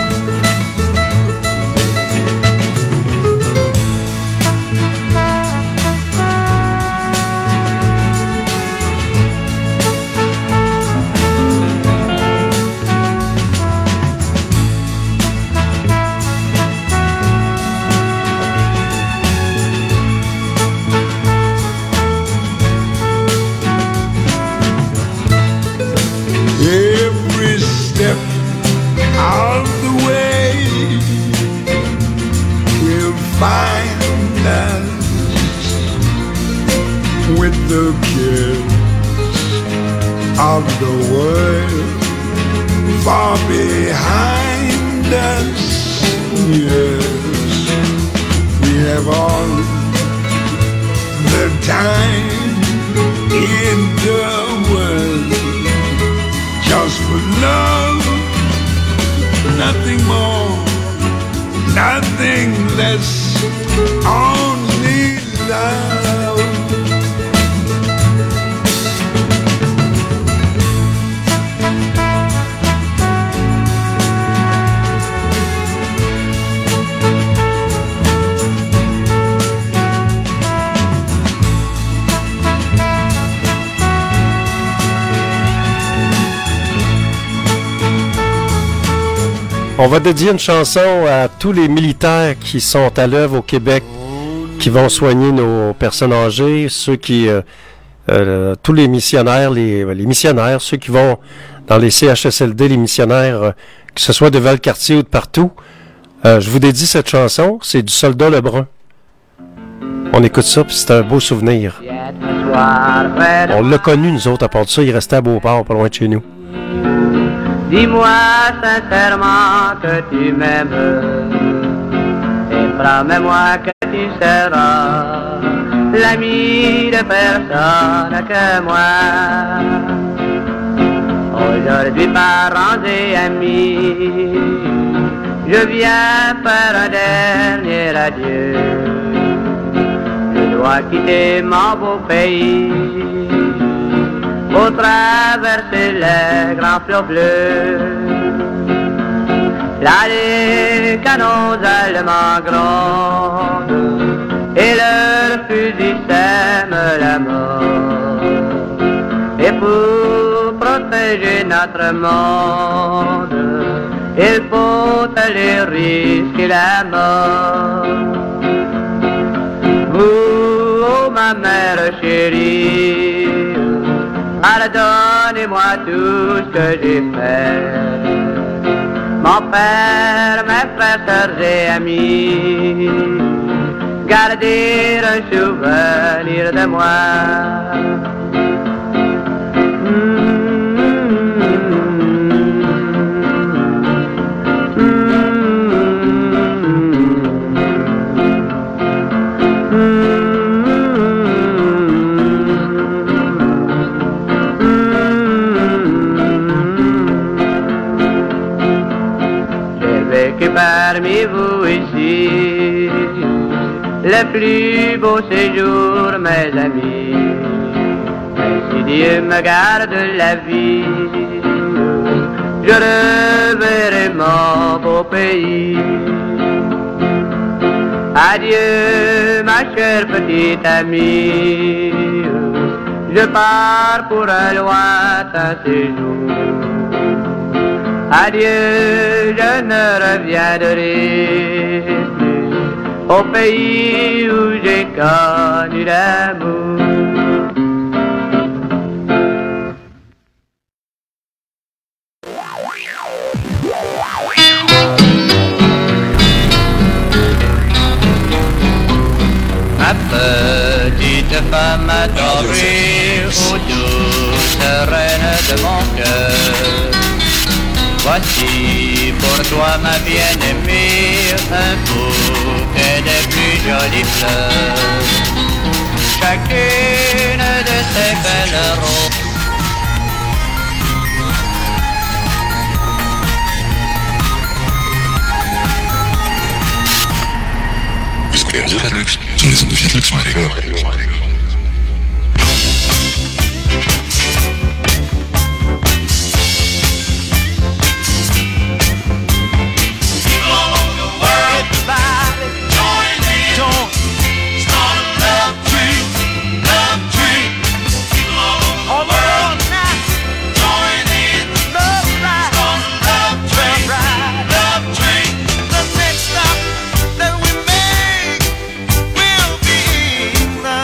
Out the way we'll find us with the kids of the world far behind us. Yes, we have all the time in the world just for love. Nothing more, nothing less, only love. On va dédier une chanson à tous les militaires qui sont à l'œuvre au Québec, qui vont soigner nos personnes âgées, ceux qui, euh, euh, tous les missionnaires, les, les missionnaires, ceux qui vont dans les C H S L D, les missionnaires, euh, que ce soit de Valcartier ou de partout. Euh, je vous dédie cette chanson, c'est du Soldat Lebrun. On écoute ça, puis c'est un beau souvenir. On l'a connu, nous autres, à part de ça, il restait à Beauport, pas loin de chez nous. Dis-moi sincèrement que tu m'aimes et promets-moi que tu seras l'ami de personne que moi. Aujourd'hui, parents et amis, je viens faire un dernier adieu. Je dois quitter mon beau pays pour traverser les grands flots bleus. Là, les canons allemands grondent et leurs fusils sèment la mort. Et pour protéger notre monde, il faut aller risquer la mort. Vous, oh, ma mère chérie, pardonnez-moi tout ce que j'ai fait. Mon père, mes frères, sœurs et amis, gardez un souvenir de moi. Parmi vous ici, le plus beau séjour, mes amis. Mais si Dieu me garde la vie, je reverrai mon beau pays. Adieu, ma chère petite amie, je pars pour un lointain séjour. Adieu, je ne reviendrai plus au pays où j'ai connu l'amour. Ma petite femme adorée, ô douce reine de mon cœur, voici pour toi ma bien-aimée un bouquet des plus jolies fleurs. Chacune de ces belles roses Sur les ondes de Fiat Lux, d'accord. The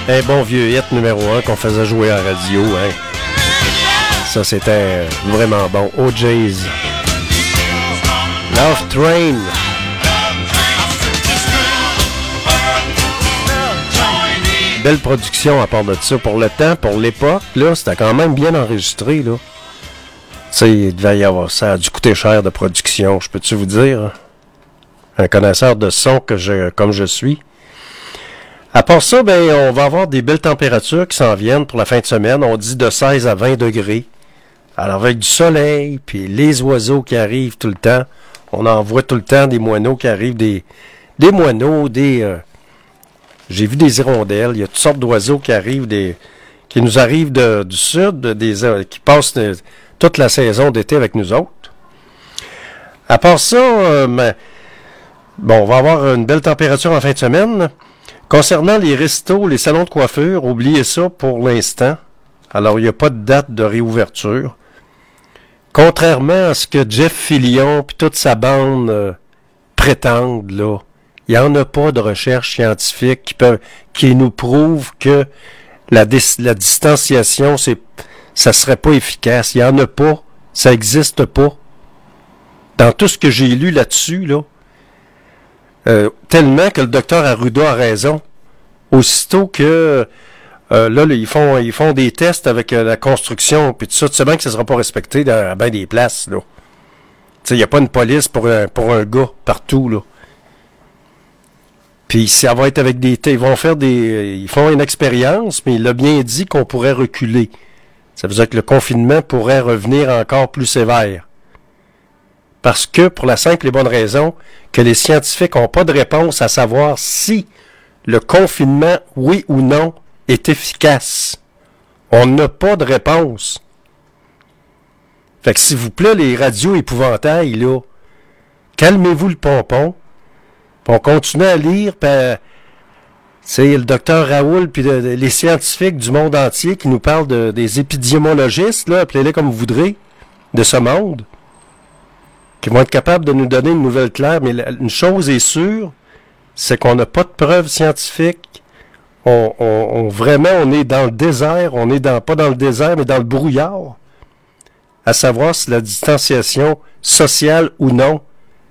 Un bon vieux hit numéro un qu'on faisait jouer en radio, hein. Ça, c'était vraiment bon. O J's. Love Train. Belle production à part de ça. Pour le temps, pour l'époque, là, c'était quand même bien enregistré, là. Tu sais, il devait y avoir ça. Ça a dû coûter cher de production, je peux-tu vous dire? Un connaisseur de son que je, comme je suis. À part ça, ben, on va avoir des belles températures qui s'en viennent pour la fin de semaine. On dit de seize à vingt degrés. Alors, avec du soleil, puis les oiseaux qui arrivent tout le temps. On en voit tout le temps des moineaux qui arrivent, des, des moineaux, des... Euh, j'ai vu des hirondelles. Il y a toutes sortes d'oiseaux qui arrivent, des, qui nous arrivent de, du sud, des, euh, qui passent de, toute la saison d'été avec nous autres. À part ça, euh, ben, bon, on va avoir une belle température en fin de semaine. Concernant les restos, les salons de coiffure, oubliez ça pour l'instant. Alors, il n'y a pas de date de réouverture. Contrairement à ce que Jeff Fillion et toute sa bande euh, prétendent, là, il n'y en a pas de recherche scientifique qui, peut, qui nous prouve que la, dis, la distanciation, c'est, ça serait pas efficace. Il n'y en a pas. Ça n'existe pas. Dans tout ce que j'ai lu là-dessus, là, Euh, tellement que le docteur Arruda a raison. Aussitôt que euh, là, là, ils font ils font des tests avec euh, la construction, puis tout ça, tu sais bien que ça ne sera pas respecté dans bien des places, là. Tu sais, il n'y a pas une police pour un, pour un gars partout, là. Puis ça va être avec des... Ils vont faire des... Ils font une expérience, mais il a bien dit qu'on pourrait reculer. Ça veut dire que le confinement pourrait revenir encore plus sévère. Parce que, pour la simple et bonne raison, que les scientifiques n'ont pas de réponse à savoir si le confinement, oui ou non, est efficace. On n'a pas de réponse. Fait que, s'il vous plaît, les radios épouvantails, là, calmez-vous le pompon, puis on continue à lire, puis c'est le docteur Raoul, puis de, de, les scientifiques du monde entier qui nous parlent de, des épidémiologistes, là, appelez-les comme vous voudrez, de ce monde, qui vont être capables de nous donner une nouvelle claire, mais la, une chose est sûre, c'est qu'on n'a pas de preuves scientifiques. On, on, on vraiment, on est dans le désert, on est dans, pas dans le désert, mais dans le brouillard, à savoir si la distanciation sociale ou non,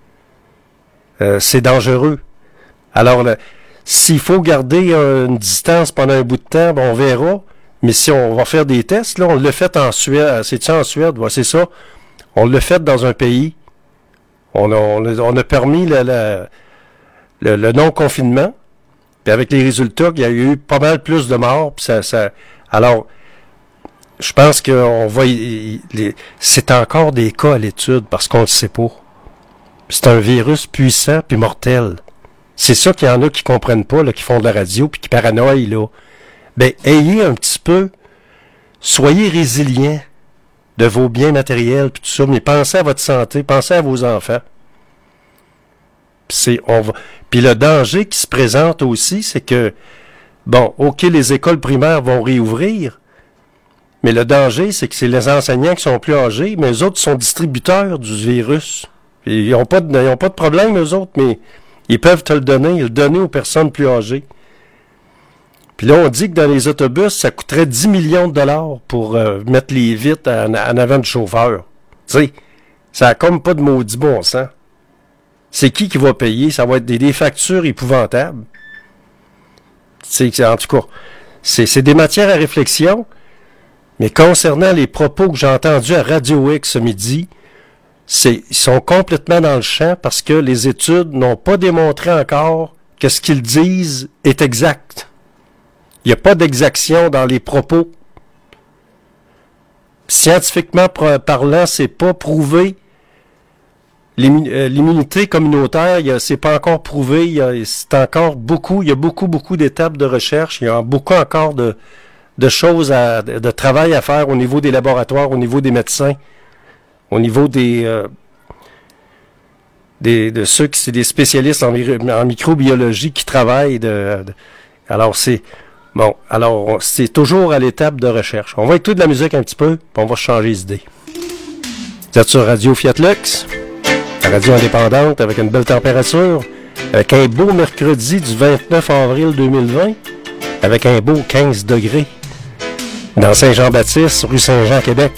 euh, c'est dangereux. Alors, là, s'il faut garder euh, une distance pendant un bout de temps, ben, on verra. Mais si on va faire des tests, là, on l'a fait en Suède. C'est-tu en Suède? Ouais, c'est ça. On l'a fait dans un pays. On a, on a, on a permis le, le, le, le non-confinement. Puis avec les résultats, il y a eu pas mal plus de morts. Puis ça, ça, alors, je pense qu'on va... Il, les, c'est encore des cas à l'étude parce qu'on ne le sait pas. C'est un virus puissant puis mortel. C'est ça qu'il y en a qui comprennent pas, là, qui font de la radio puis qui paranoïent, là. Ben, ayez un petit peu... Soyez résilients de vos biens matériels puis tout ça, mais pensez à votre santé, pensez à vos enfants. Puis c'est, on va, puis le danger qui se présente aussi, c'est que, bon, OK, les écoles primaires vont réouvrir, mais le danger, c'est que c'est les enseignants qui sont plus âgés, mais eux autres sont distributeurs du virus. Ils n'ont pas de, ils ont pas de problème, eux autres, mais ils peuvent te le donner, ils le donner aux personnes plus âgées. Puis là, on dit que dans les autobus, ça coûterait dix millions de dollars pour euh, mettre les vitres en, en avant du chauffeur. Tu sais, ça a comme pas de maudit bon sens. C'est qui qui va payer? Ça va être des, des factures épouvantables. Tu sais, en tout cas, c'est, c'est des matières à réflexion. Mais concernant les propos que j'ai entendus à Radio X ce midi, c'est, ils sont complètement dans le champ parce que les études n'ont pas démontré encore que ce qu'ils disent est exact. Il n'y a pas d'exaction dans les propos. Scientifiquement parlant, c'est pas prouvé. L'immunité communautaire, il y a, c'est pas encore prouvé. Il y a, c'est encore beaucoup, il y a beaucoup, beaucoup d'étapes de recherche. Il y a beaucoup encore de, de choses, à, de travail à faire au niveau des laboratoires, au niveau des médecins, au niveau des, euh, des de ceux qui sont des spécialistes en, en microbiologie qui travaillent. De, de, alors c'est Bon, alors, c'est toujours à l'étape de recherche. On va écouter de la musique un petit peu, puis on va changer d'idée. Vous êtes sur Radio Fiat Lux, la radio indépendante avec une belle température, avec un beau mercredi du vingt-neuf avril deux mille vingt, avec un beau quinze degrés dans Saint-Jean-Baptiste, rue Saint-Jean, Québec.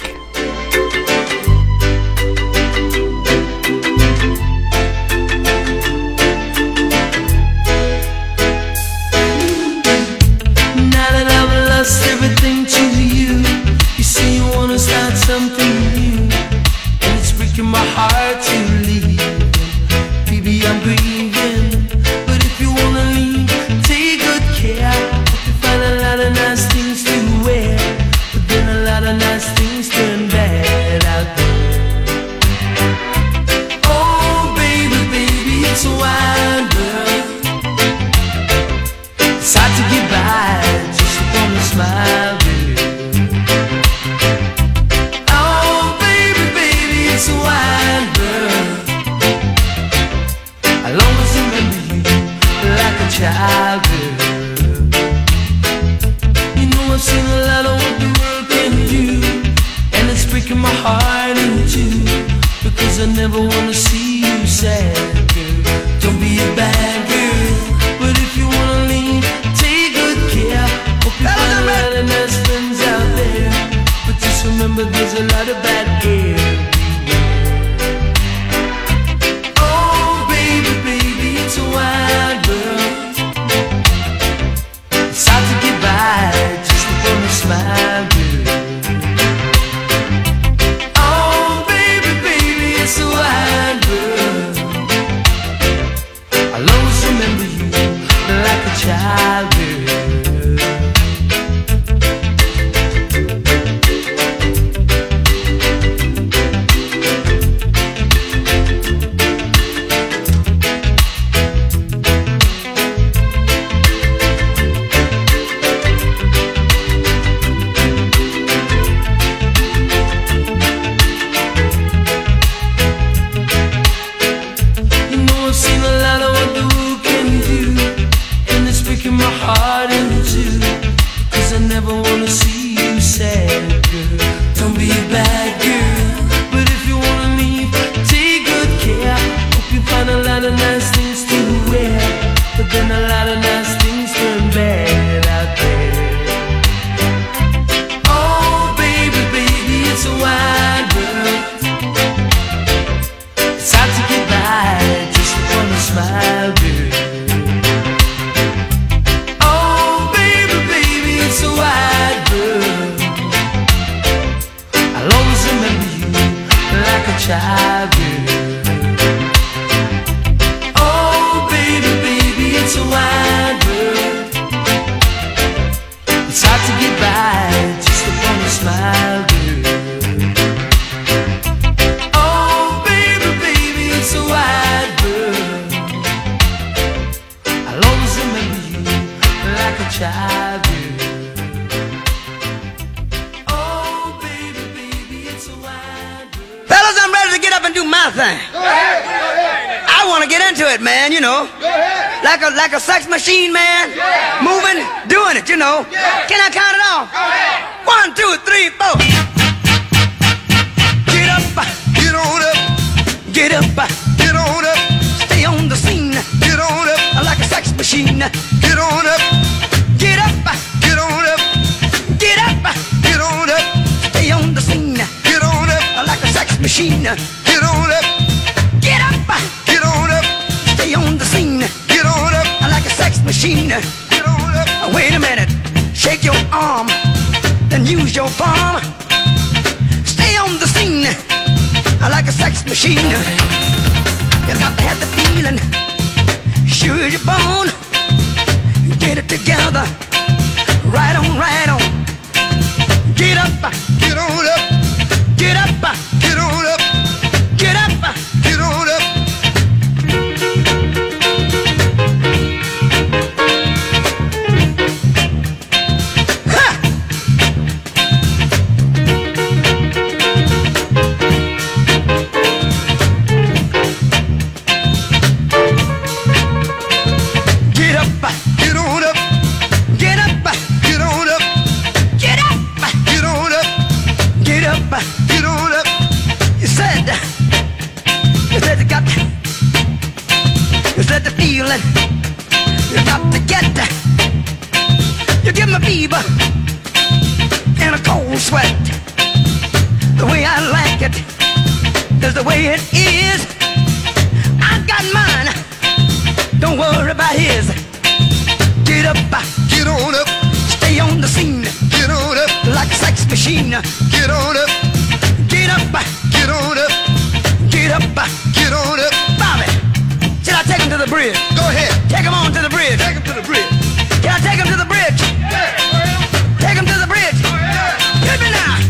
sweat. The way I like it is the way it is. I got mine, don't worry about his. Get up, get on up, stay on the scene. Get on up, like a sex machine. Get on up, get up, get on up, get up, get on up. Bobby, should I take him to the bridge? Go ahead, take him on to the bridge. Take him to the bridge. Can I take him to the bridge? Yeah. Take him to the bridge. Yeah. Hit me now.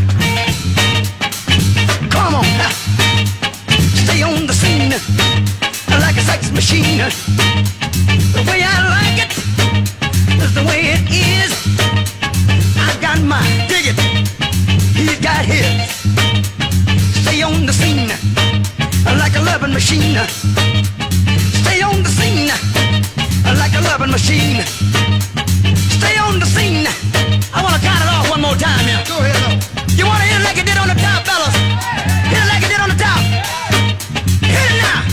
Come on, stay on the scene like a sex machine. The way I like it is the way it is. I got mine, dig it. He's got his. Stay on the scene like a loving machine. Stay on the scene like a loving machine. Stay on the scene. I wanna count it off one more time here. Go ahead. You wanna hit it like it did on the top, fellas? Hit it like it did on the top. Hit it now.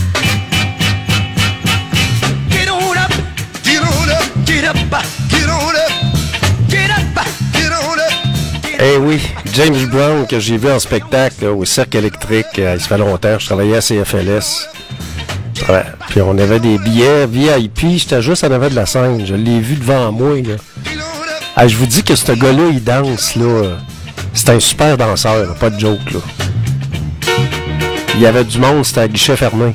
Get on up. Get on up. Get up. Get on up. Get up. Get on up. Eh oui, James Brown, que j'ai vu en spectacle là, au Cirque électrique, euh, il se fait longtemps, je travaillais à C F L S. Ouais. Puis on avait des billets V I P, j'étais juste en avant de la scène, je l'ai vu devant moi. Là. Ah, je vous dis que ce gars-là, il danse, là. C'est un super danseur, là, pas de joke, là. Il y avait du monde, c'était à guichet fermé.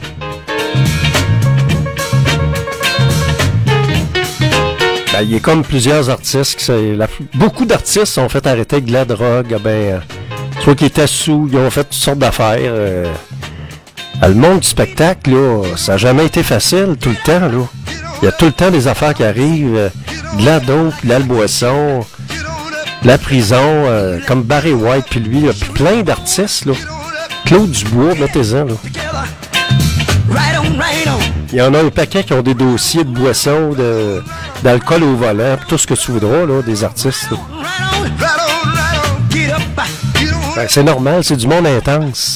Ben, il est comme plusieurs artistes. Qui, la, beaucoup d'artistes sont fait arrêter avec de la drogue. Ben, soit qu'ils étaient sous, ils ont fait toutes sortes d'affaires. Euh, le monde du spectacle, là, ça n'a jamais été facile tout le temps. Là. Il y a tout le temps des affaires qui arrivent. Euh, de la dope, de la boisson, de la prison, euh, comme Barry White, puis lui, là, puis plein d'artistes. Là. Claude Dubois, mettez-en. Là. Il y en a un paquet qui ont des dossiers de boissons, de, d'alcool au volant, tout ce que tu voudras, là, des artistes. Là. Ben, c'est normal, c'est du monde intense.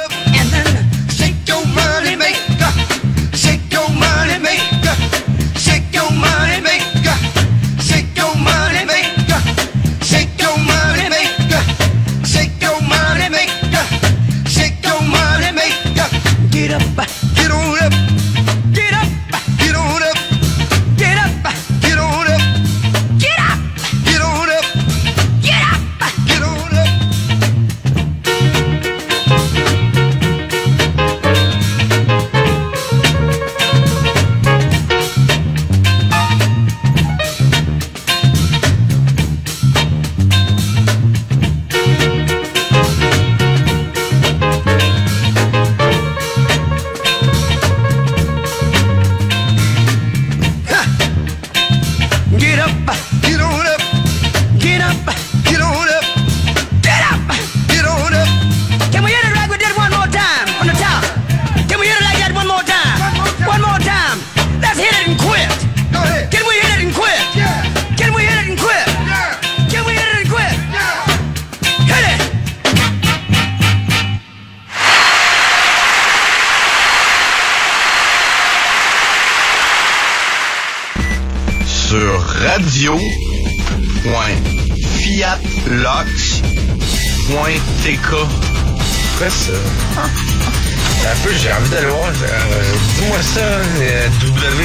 radio point fiat lox point t k. Après ça, un peu, j'ai envie d'aller voir. Euh, dis-moi ça, euh, W,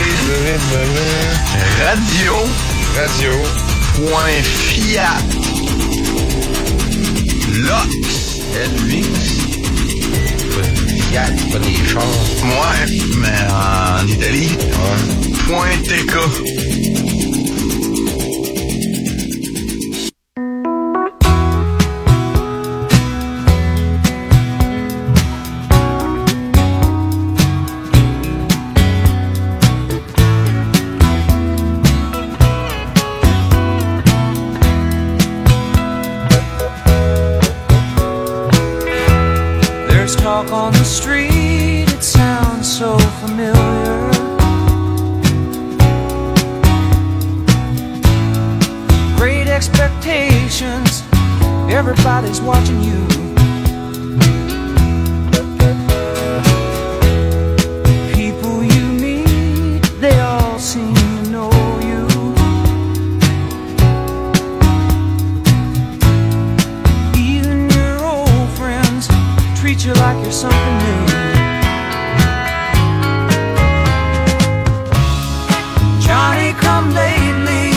radio, radio, point fiat lox, L-X, Fiat, pas des chars. Ouais, mais en Italie, ouais. Point T K. Talk on the street, it sounds so familiar. Great expectations, everybody's watching you. People you meet, they all seem to know you. you like you're something new. Johnny come lately,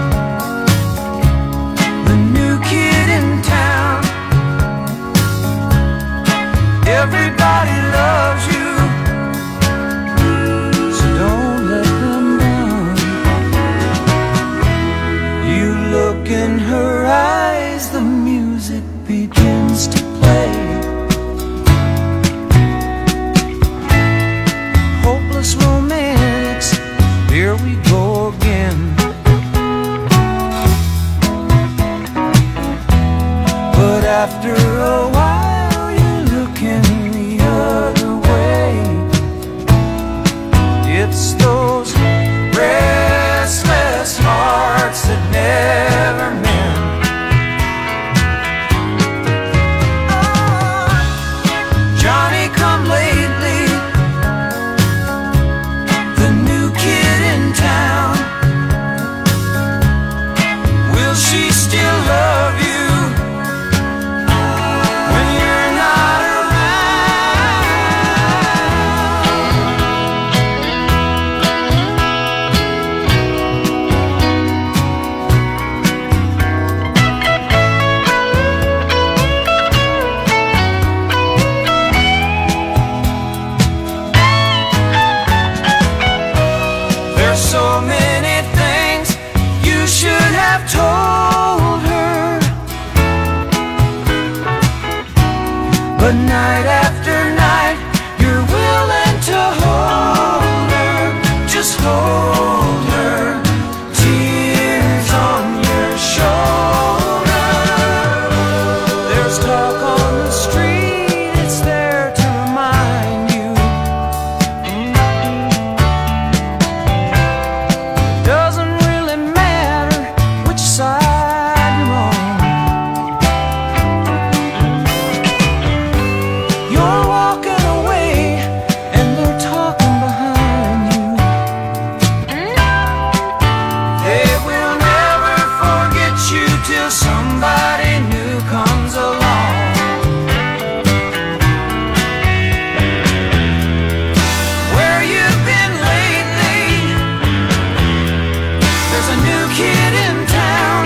the new kid in town. Everybody loves you, so don't let them down. You look in her eyes, the music begins to play. Hopeless romantics, here we go again. But after a while you're looking the other way. It's those restless hearts that never mend. Oh, Johnny come lately, the new kid in town. Will she still love you when you're not There's so many things you should have told her, but night after night you're willing to hold her, just hold her, tears on your shoulder. There's talk on the street, it's there to remind you. Doesn't really matter which side you're on. You're walking away and they're talking behind you. They will never forget you till somebody new comes along. Where you've been lately, there's a new kid in town.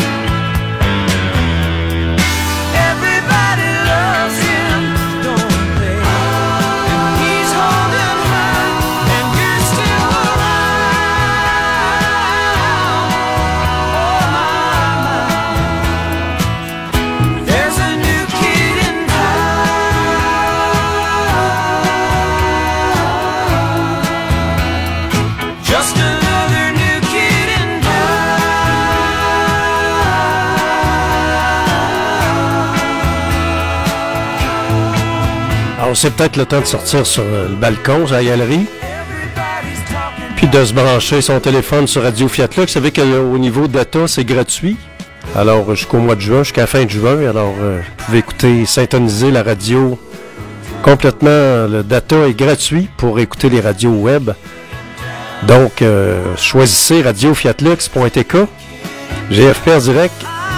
Everybody loves him, don't they? And he's holding her, and you're still around. Oh my, my. There's a new kid in town. Just another new kid in Alors, c'est peut-être le temps de sortir sur euh, le balcon, sur la galerie, puis de se brancher son téléphone sur Radio Fiat Lux. Vous savez qu'au niveau data, c'est gratuit. Alors, jusqu'au mois de juin, jusqu'à la fin de juin. Alors, euh, vous pouvez écouter, syntoniser la radio complètement. Le data est gratuit pour écouter les radios web. Donc, euh, choisissez radio fiat lux point t k, G F P R direct.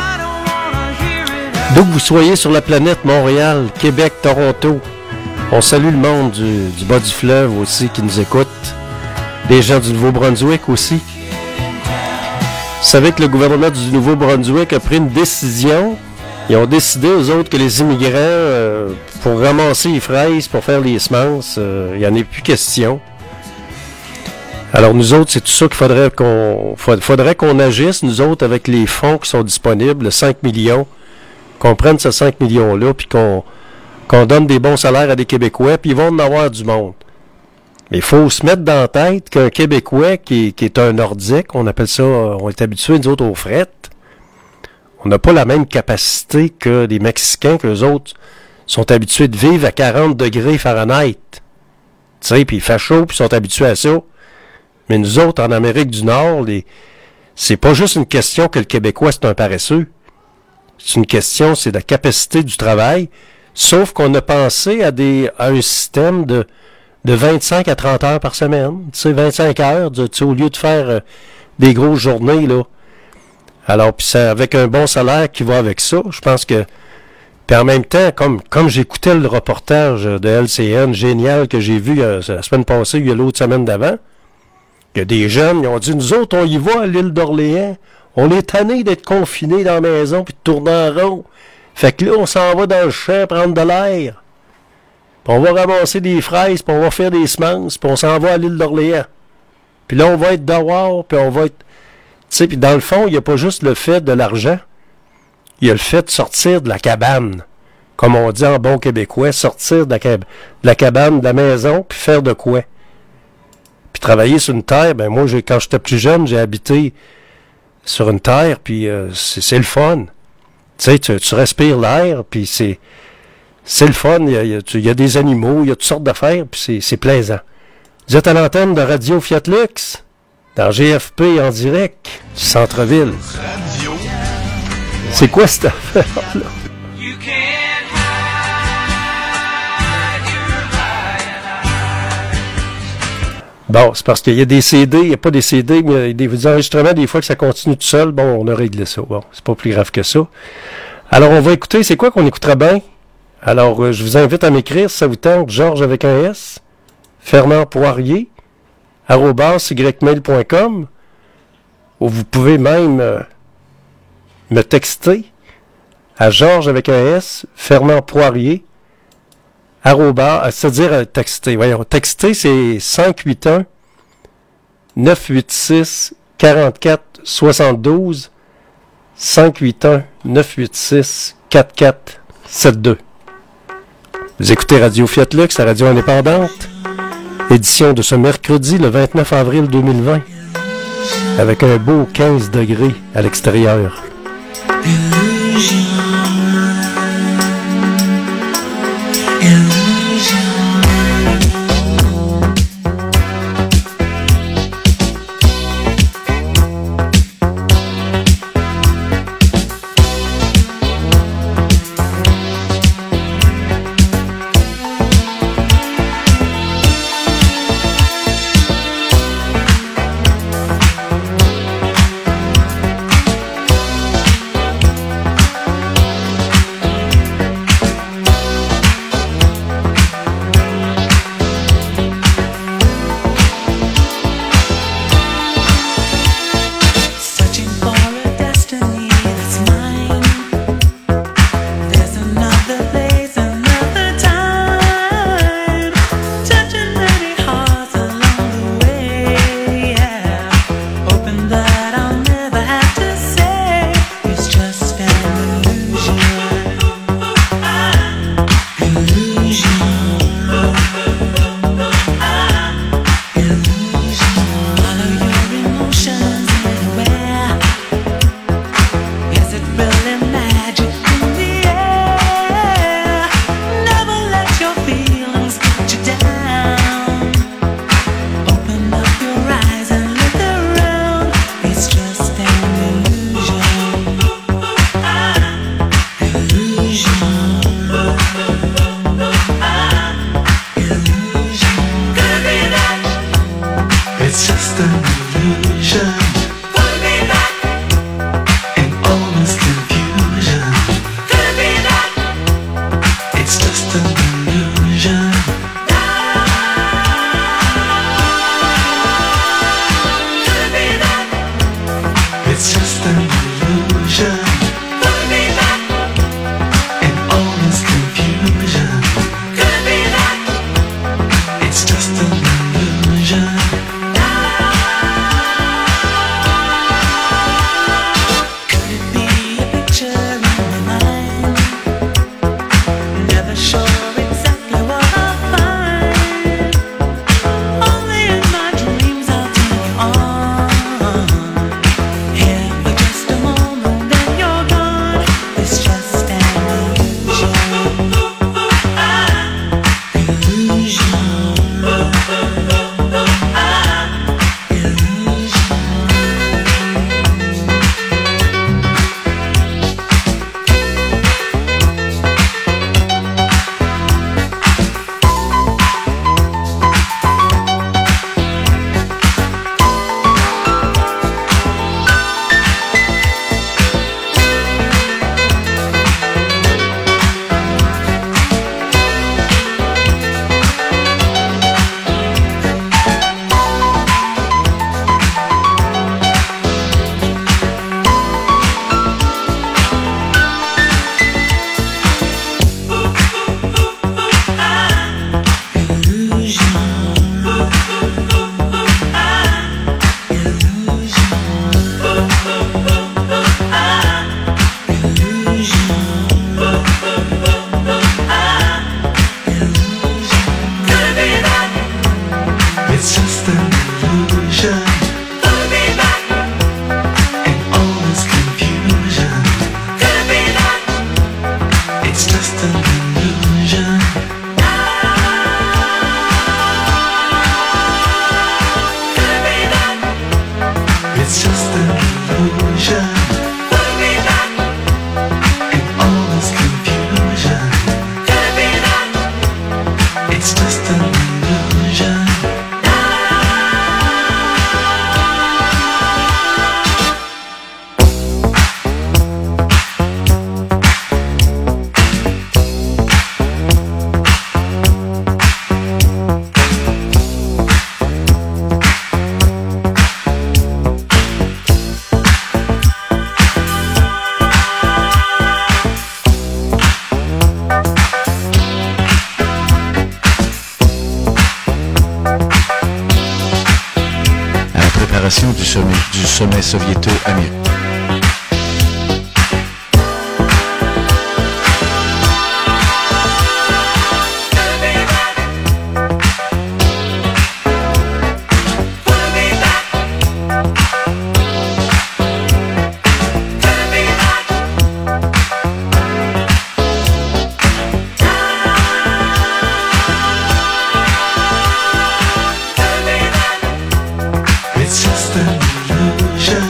D'où que vous soyez sur la planète, Montréal, Québec, Toronto. On salue le monde du, du bas du fleuve aussi qui nous écoute. Des gens du Nouveau-Brunswick aussi. Vous savez que le gouvernement du Nouveau-Brunswick a pris une décision. Ils ont décidé, aux autres, que les immigrants, euh, pour ramasser les fraises, pour faire les semences, euh, il n'y en a plus question. Alors nous autres, c'est tout ça qu'il faudrait qu'on faudrait qu'on agisse, nous autres, avec les fonds qui sont disponibles, le cinq millions, qu'on prenne ces cinq millions-là, puis qu'on qu'on donne des bons salaires à des Québécois, puis ils vont en avoir du monde. Mais il faut se mettre dans la tête qu'un Québécois qui, qui est un Nordique, on appelle ça, on est habitués, nous autres, aux frettes, on n'a pas la même capacité que les Mexicains, qu'eux autres sont habitués de vivre à quarante degrés Fahrenheit. Tu sais, puis il fait chaud, puis ils sont habitués à ça. Mais nous autres, en Amérique du Nord, les... c'est pas juste une question que le Québécois, c'est un paresseux. C'est une question, c'est la capacité du travail. Sauf qu'on a pensé à, des, à un système de, de vingt-cinq à trente heures par semaine. Tu sais, vingt-cinq heures, tu sais, au lieu de faire euh, des grosses journées, là. Alors, puis c'est avec un bon salaire qui va avec ça, je pense que Puis en même temps, comme, comme j'écoutais le reportage de L C N, génial, que j'ai vu euh, la semaine passée, il y a l'autre semaine d'avant, il y a des jeunes, ils ont dit, nous autres, on y va à l'île d'Orléans. On est tannés d'être confinés dans la maison puis de tourner en rond. Fait que là, on s'en va dans le champ prendre de l'air. Puis on va ramasser des fraises, puis on va faire des semences, puis on s'en va à l'île d'Orléans. Puis là, on va être dehors, puis on va être... Tu sais, puis dans le fond, il n'y a pas juste le fait de l'argent. Il y a le fait de sortir de la cabane. Comme on dit en bon québécois, sortir de la, cab- de la cabane, de la maison, puis faire de quoi? Puis travailler sur une terre, ben moi, j'ai, quand j'étais plus jeune, j'ai habité sur une terre, puis euh, c'est, c'est le fun. Tu sais, tu, tu respires l'air, puis c'est, c'est le fun. Il y a, il y a, tu, il y a des animaux, il y a toutes sortes d'affaires, puis c'est, c'est plaisant. Vous êtes à l'antenne de Radio Fiat Lux, dans G F P en direct, du centre-ville. Radio. C'est quoi cette affaire-là? Bon, c'est parce qu'il y a des C D, il n'y a pas des C D, mais il y a des, des enregistrements, des fois que ça continue tout seul. Bon, on a réglé ça. Bon, c'est pas plus grave que ça. Alors, on va écouter, c'est quoi qu'on écoutera bien? Alors, euh, je vous invite à m'écrire, si ça vous tente, Georges avec un S, Fernand Poirier, arobase ymail point com, ou vous pouvez même euh, me texter à Georges avec un S, Fernand Poirier, arobase, c'est-à-dire euh, texter. Voyons, texter, c'est cinq huit un, neuf huit six, quarante-quatre soixante-douze, cinq huit un, neuf huit six, quarante-quatre soixante-douze. Vous écoutez Radio Fiat Lux, la radio indépendante, édition de ce mercredi, le vingt-neuf avril deux mille vingt, avec un beau quinze degrés à l'extérieur. Illusion. sommet, du sommet soviéto-américain. It's just an illusion.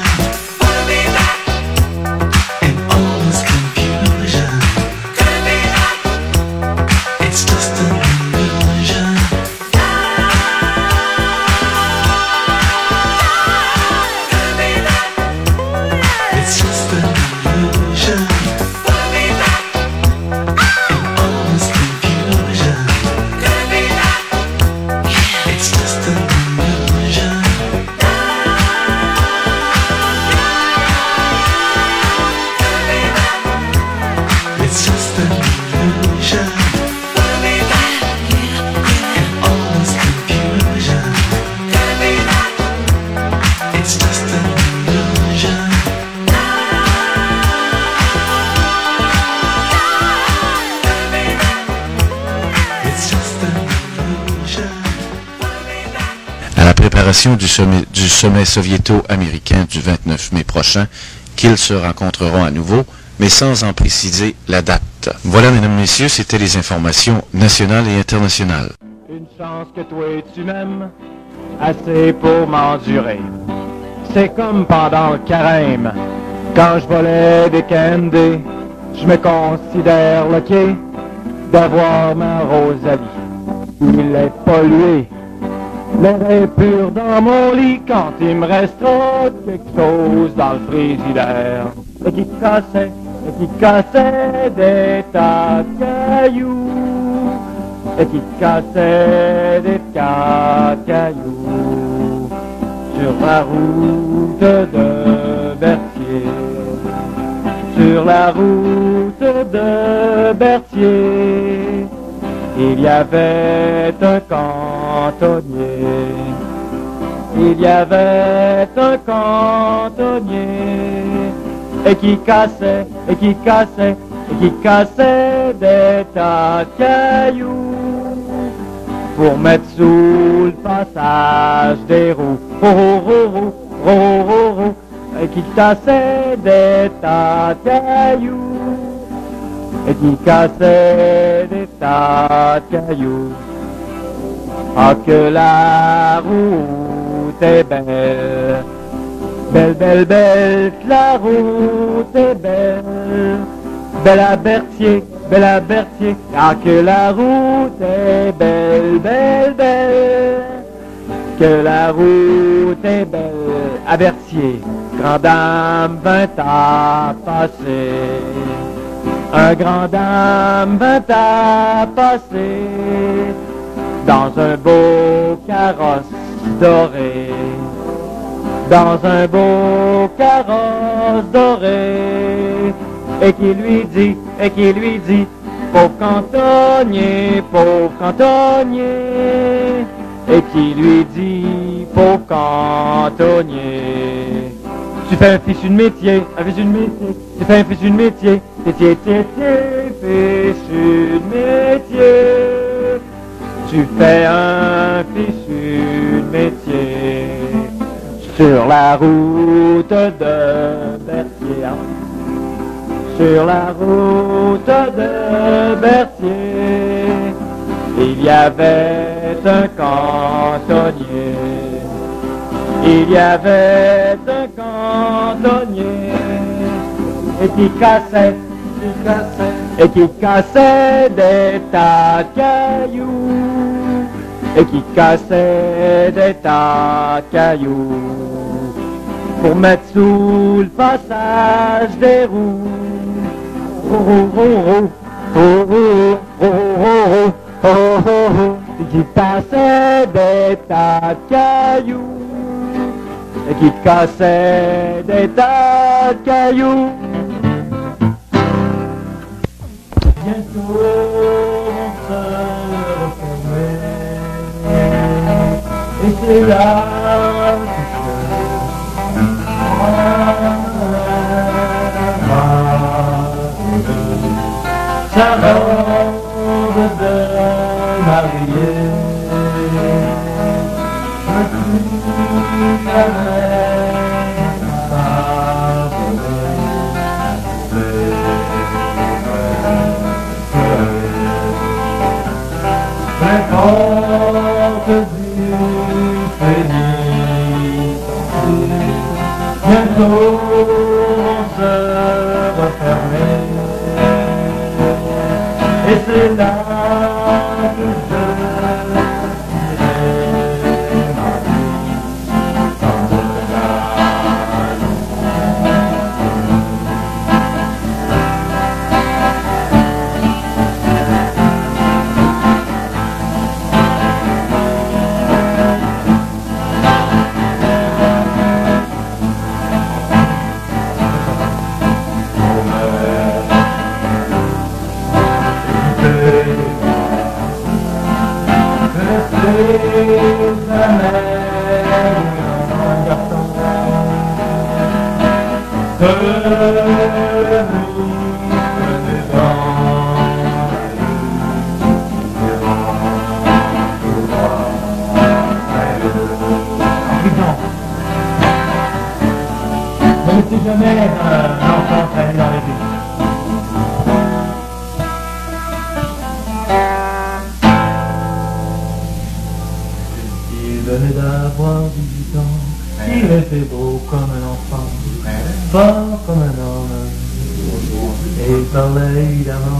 préparation du sommet, du sommet soviéto-américain du vingt-neuf mai prochain qu'ils se rencontreront à nouveau, mais sans en préciser la date. Voilà, mesdames, messieurs, c'était les informations nationales et internationales. Une chance que toi tu m'aimes, assez pour m'endurer. C'est comme pendant le carême, quand je volais des candies, je me considère lucky d'avoir ma Rosalie. Il est pollué, l'air est pur dans mon lit quand il me restera quelque chose dans le frigidaire. Et qui cassait, et qui cassait des tas de cailloux, et qui cassait des tas de cailloux sur la route de Berthier. Sur la route de Berthier, il y avait un cantonnier. Il y avait un cantonnier, et qui cassait, et qui cassait, et qui cassait des tas de cailloux pour mettre sous le passage des roues. Oh, oh, oh, oh, oh, oh, oh, et qui cassait des tas de cailloux, et qui cassait des tas de cailloux. Ah, que la route est belle, belle, belle, belle, que la route est belle, belle à Berthier, belle à Berthier. Ah, que la route est belle, belle, belle, que la route est belle à Berthier. Grand dame vint à passer, un grand dame vint à passer dans un beau carrosse doré, dans un beau carrosse doré, et qui lui dit, et qui lui dit, pauvre cantonnier, pauvre cantonnier, et qui lui dit, pauvre cantonnier, tu fais un fichu de métier, un fichu de métier, tu fais un fichu de métier, métier, métier, fichu de métier, tu fais un fichu de métier, sur la route de Berthier, sur la route de Berthier, il y avait un cantonnier. Il y avait un cantonnier, et qui cassait, qui cassait, et qui cassait des tas de cailloux, et qui cassait des tas de cailloux, pour mettre sous le passage des roues. Oh, oh, oh, oh, oh, oh, oh, oh, oh, oh, oh, et qui cassait des tas de cailloux, et qui cassait des tas de cailloux. Bientôt on se reconnaît, et c'est là que sa robe de mariée. Je pris la reine mais quand du félix bientôt on se refermait. Et c'est là que je dirai ma vie dans le ne laissez jamais un enfant traîner dans les rues. Il venait d'avoir dix ans, il était beau comme un enfant, fort comme un homme, et il parlait évidemment.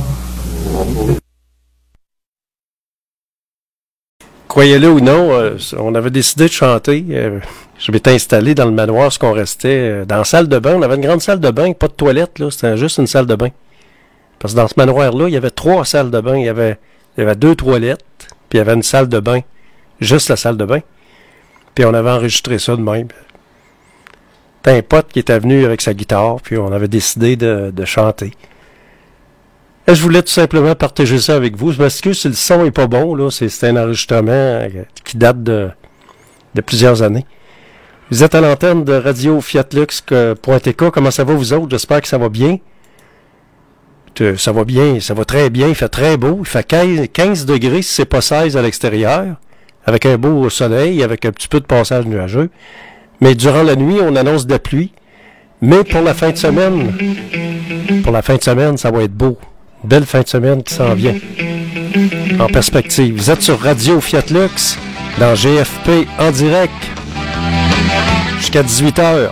Croyez-le ou non, euh, on avait décidé de chanter. Euh, je m'étais installé dans le manoir, ce qu'on restait, euh, dans la salle de bain. On avait une grande salle de bain, pas de toilette, là, c'était juste une salle de bain. Parce que dans ce manoir-là, il y avait trois salles de bain. Il y avait, il y avait deux toilettes, puis il y avait une salle de bain, juste la salle de bain. Puis on avait enregistré ça de même. C'était un pote qui était venu avec sa guitare, puis on avait décidé de, de chanter. Et je voulais tout simplement partager ça avec vous. Je m'excuse si le son n'est pas bon, là. C'est, c'est un enregistrement qui date de, de plusieurs années. Vous êtes à l'antenne de radio fiat lux point t k. Comment ça va, vous autres? J'espère que ça va bien. Ça va bien, ça va très bien. Il fait très beau. Il fait quinze degrés, si c'est pas seize à l'extérieur. Avec un beau soleil, avec un petit peu de passage nuageux. Mais durant la nuit, on annonce de la pluie. Mais pour la fin de semaine, pour la fin de semaine, ça va être beau. Une belle fin de semaine qui s'en vient. En perspective. Vous êtes sur Radio Fiat Lux, dans G F P en direct. Jusqu'à dix-huit heures.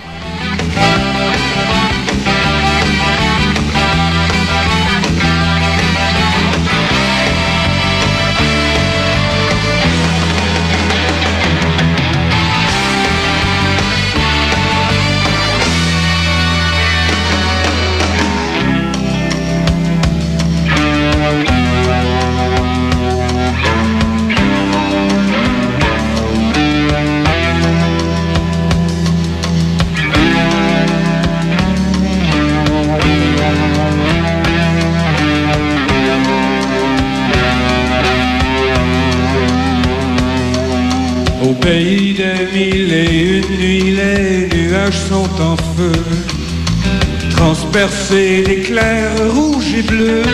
Au pays des mille et une nuits, les nuages sont en feu, transpercés d'éclairs rouges et bleus.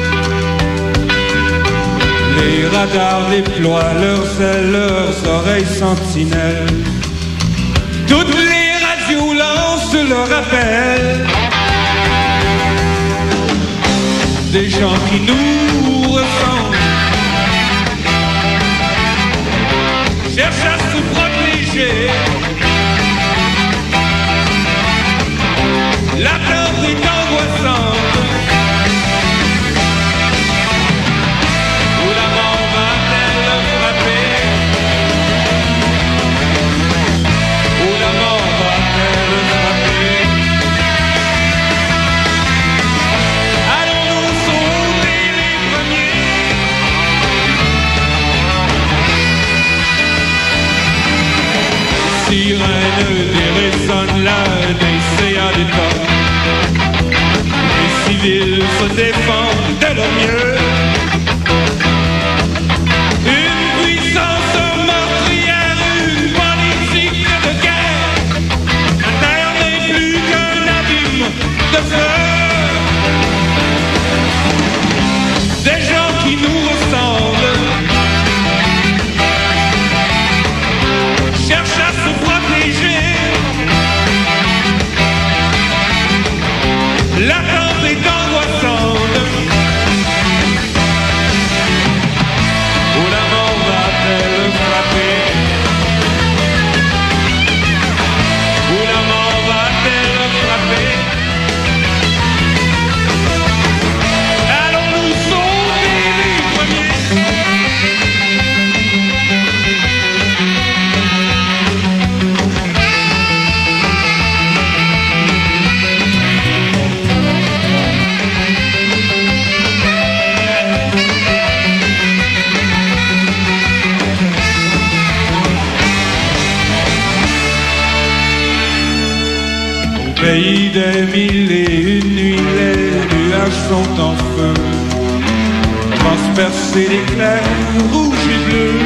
Les radars déploient leurs ailes, leurs oreilles sentinelles. Toutes les radios lancent leur appel. Des gens qui nous ressemblent cherche à se protéger. L'attente est angoissante. Où la mort va-t-elle frapper? Où la mort va-t-elle frapper? Allons-nous sauver les premiers? Sirènes dérésonnent là, des C A d'État. Les civils se défendent de leur mieux. Une puissance meurtrière, une politique de guerre. La terre n'est plus qu'un abîme de feu. pays des mille et une nuits, les nuages sont en feu, transpercés d'éclairs rouges et bleus.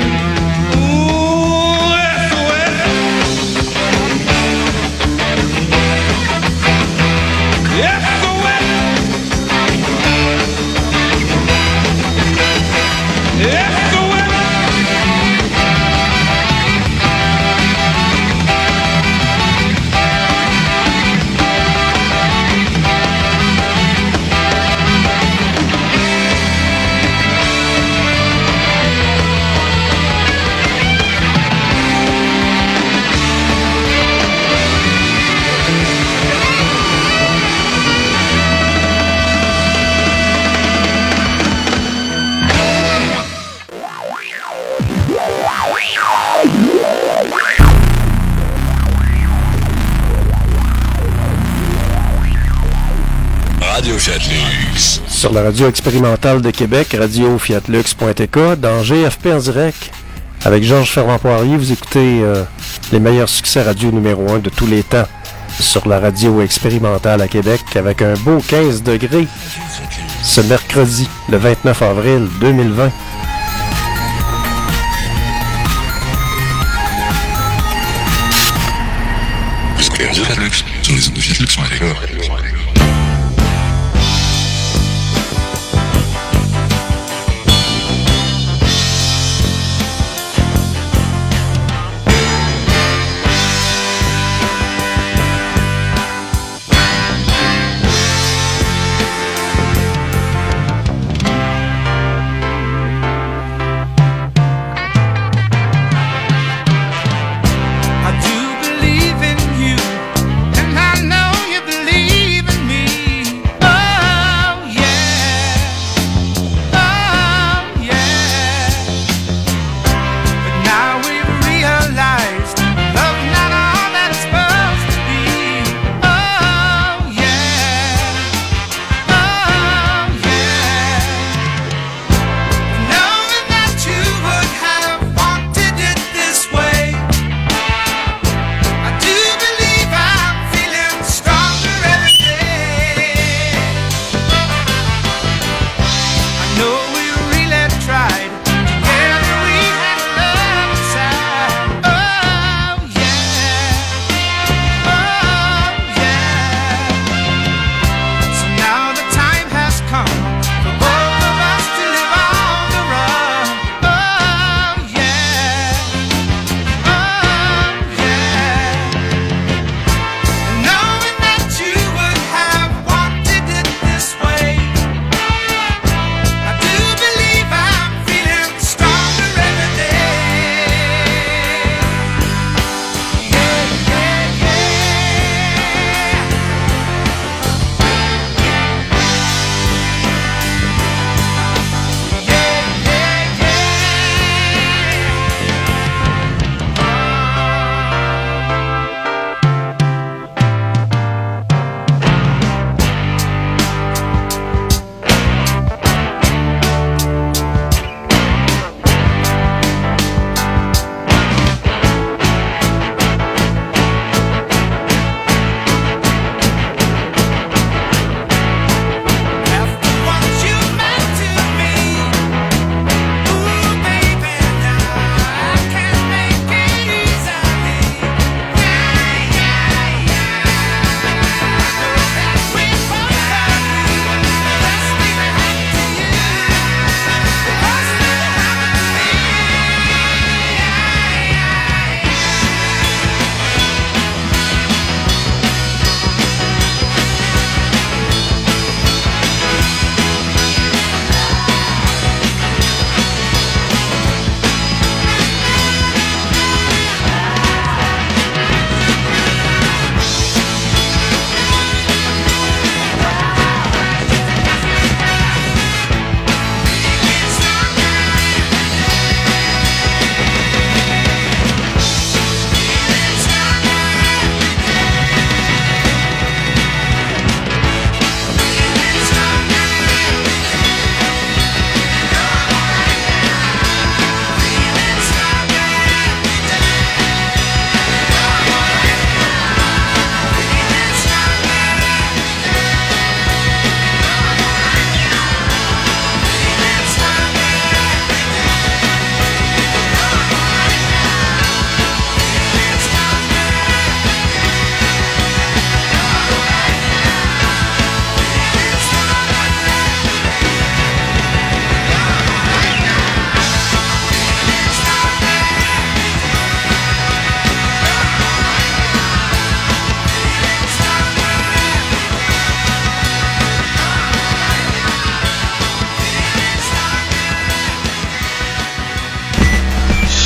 Radio Fiat Lux. Sur la radio expérimentale de Québec, radio fiat lux point t k, dans G F P en direct, avec Georges Ferland-Poirier, vous écoutez euh, les meilleurs succès radio numéro un de tous les temps sur la radio expérimentale à Québec, avec un beau quinze degrés ce mercredi, le vingt-neuf avril deux mille vingt. Vous écoutez Radio Fiat Lux sur les ondes de Fiat Lux point t k. I do believe in you, and I know you believe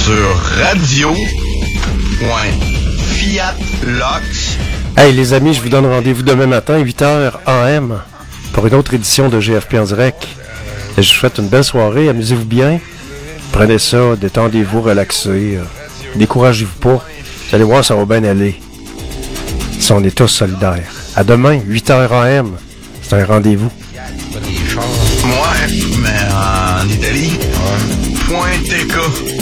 sur radio point fiat lox. Hey les amis, je vous donne rendez-vous demain matin, huit heures A M, pour une autre édition de G F P en direct. Et je vous souhaite une belle soirée, amusez-vous bien. Prenez ça, détendez-vous, relaxez. Euh, découragez-vous pas. Vous allez voir, ça va bien aller. Si on est tous solidaires. À demain, huit heures A M. C'est un rendez-vous. Ouais, mais en Italie, point T K.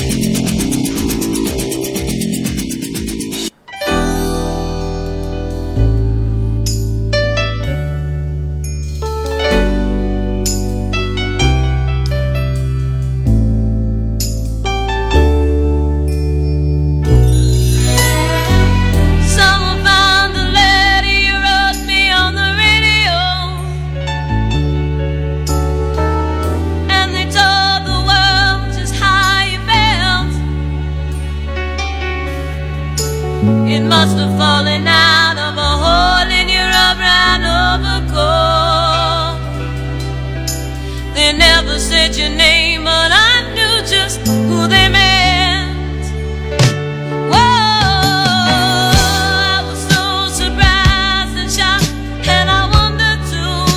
It must have fallen out of a hole in your brown overcoat. They never said your name, but I knew just who they meant. Whoa, I was so surprised and shocked, and I wondered too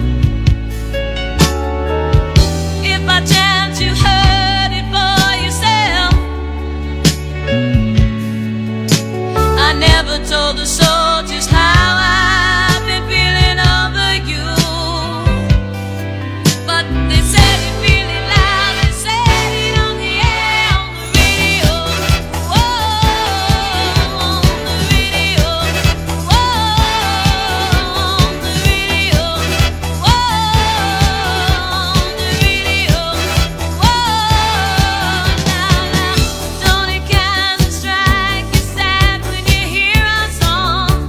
if by chance you heard it for yourself. I never told the soul just how I've been feeling over you, but they said it really loud, they said it on the air, on the radio, whoa, on the radio, whoa, on the radio, whoa, on the radio, whoa. Now, now, don't it kinda strike you sad when you hear our song?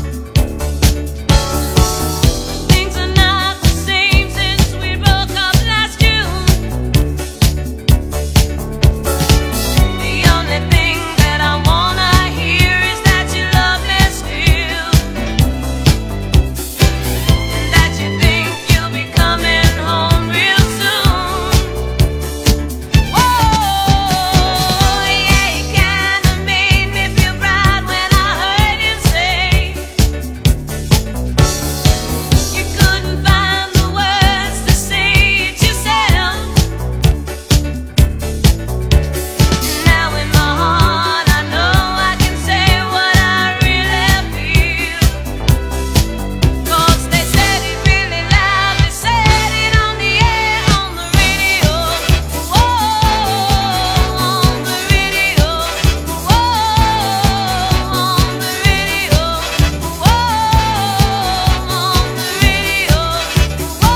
Things are not the same since we broke up last June. The only thing that I wanna hear is that you love me still, and that you think you'll be coming home real soon. Whoa, yeah, you kinda made me feel proud when I heard you say you couldn't find the words to say it yourself. Now in my heart I know I can say what I really feel, 'cause they said it really loud, they said it on the air, on the radio, whoa, on the radio, whoa, on the radio, whoa, on the radio, whoa,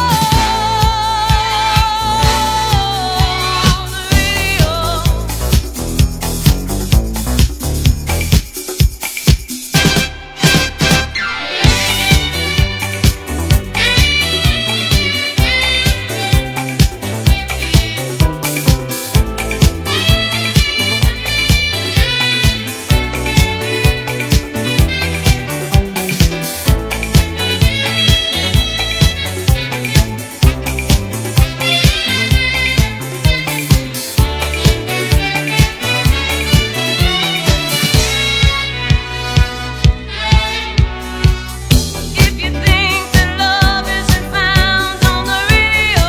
if you think that love isn't found on the radio,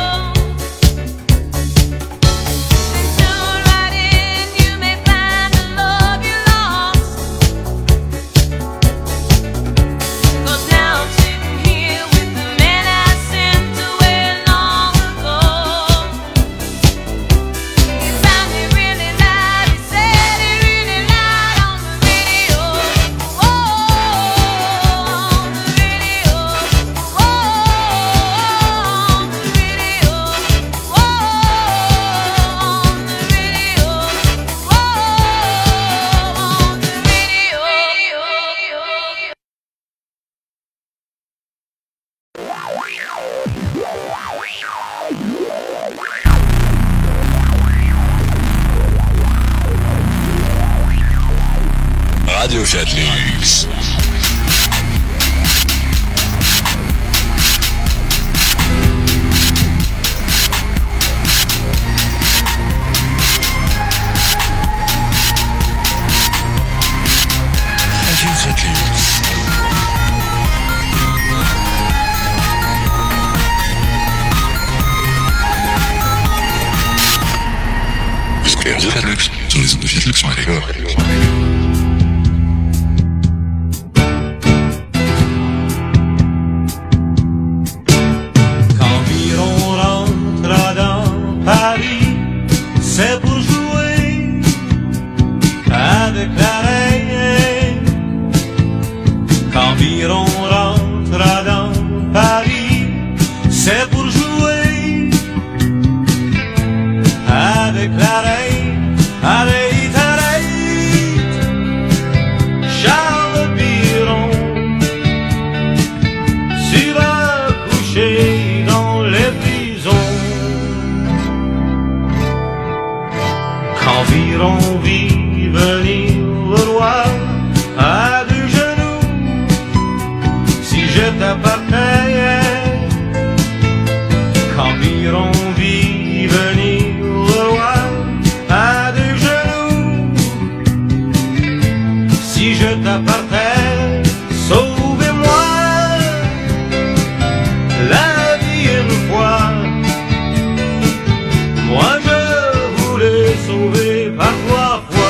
then tune right in, you may find the love you lost. 'Cause now I'm sitting here with the man I sent away long ago. He found me really loud, he said it really loud on the radio, whoa, on the radio, whoa, on the radio, whoa, on the radio, whoa, on the radio. Radio Fiat Lux. Radio Redux sur les ondes de Fiat Lux point F R. C'est pour jouer avec la reine. Quand Biron rentrera dans Paris, c'est pour jouer avec la reine. Arrête, arrête, Charles Biron, tu vas coucher dans les prisons. Quand Biron vit venir le roi à deux genoux, si je t'appartenais. Quand Biron vit venir le roi à deux genoux, si je t'appartenais, sauvez-moi la vie une fois. Moi je voulais sauver par trois fois.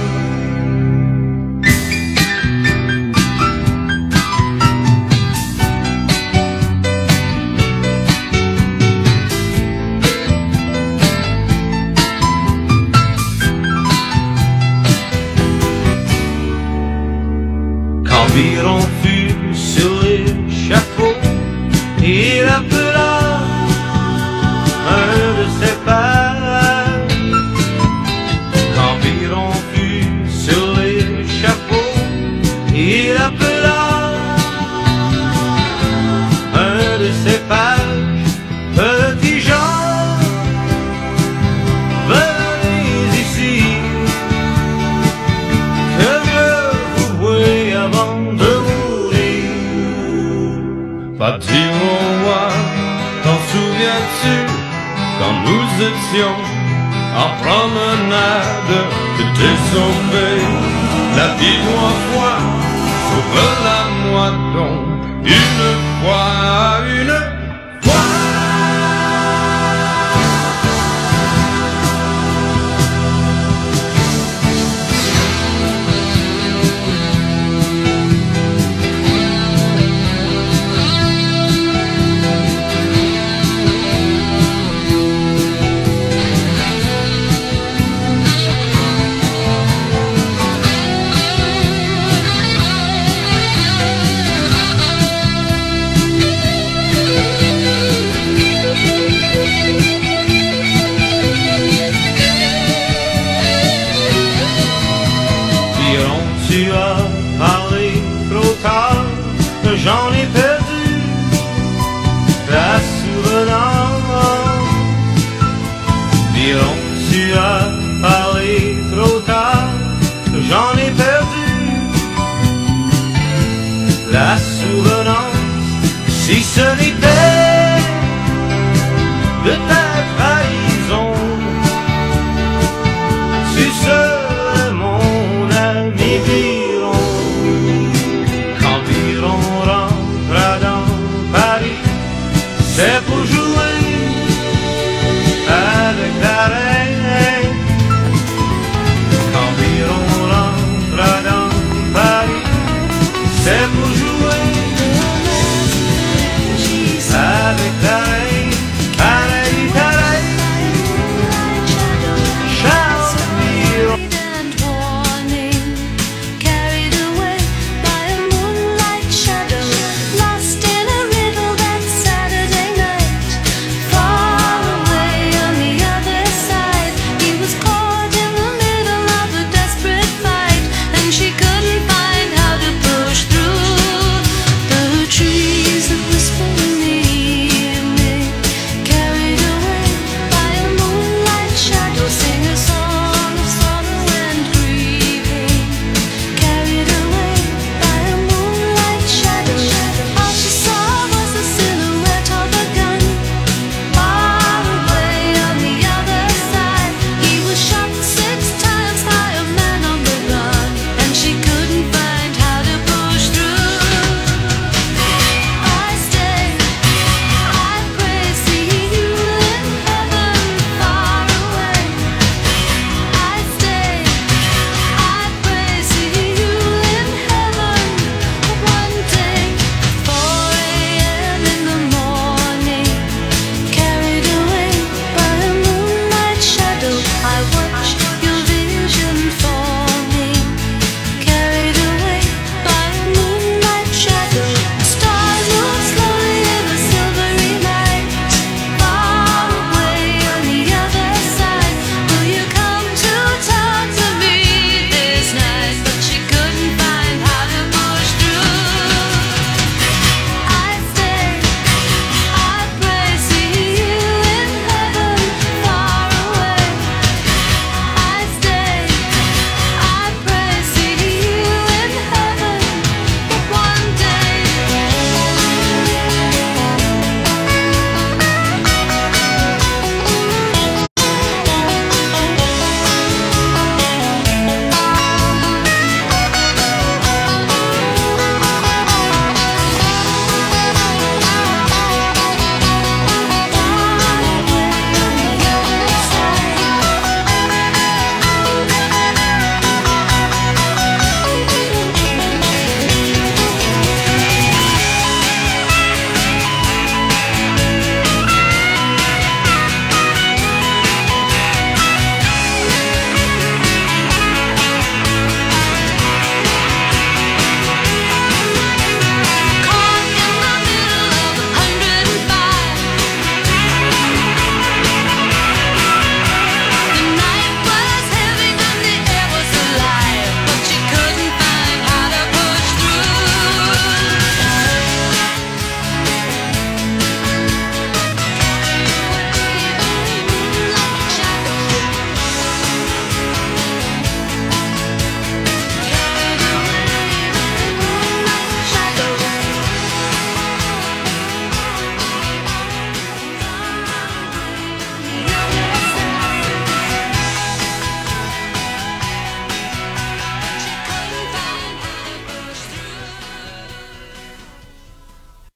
Quand Biron fut sur l'échafaud, il appela un de ses pères. Quand Biron fut sur l'échafaud, il appela un de ses pages. Petit Jean, venez ici, que je vous vois avant de mourir. Petit roi, t'en souviens-tu, quand nous étions en promenade, tu t'es sauvé la vie trois fois, sauve-la-moi donc une fois, une fois. Biron, tu as parlé trop tard, j'en ai perdu la souvenance. Biron, tu as parlé trop tard, j'en ai perdu la souvenance. Si ce n'était de ta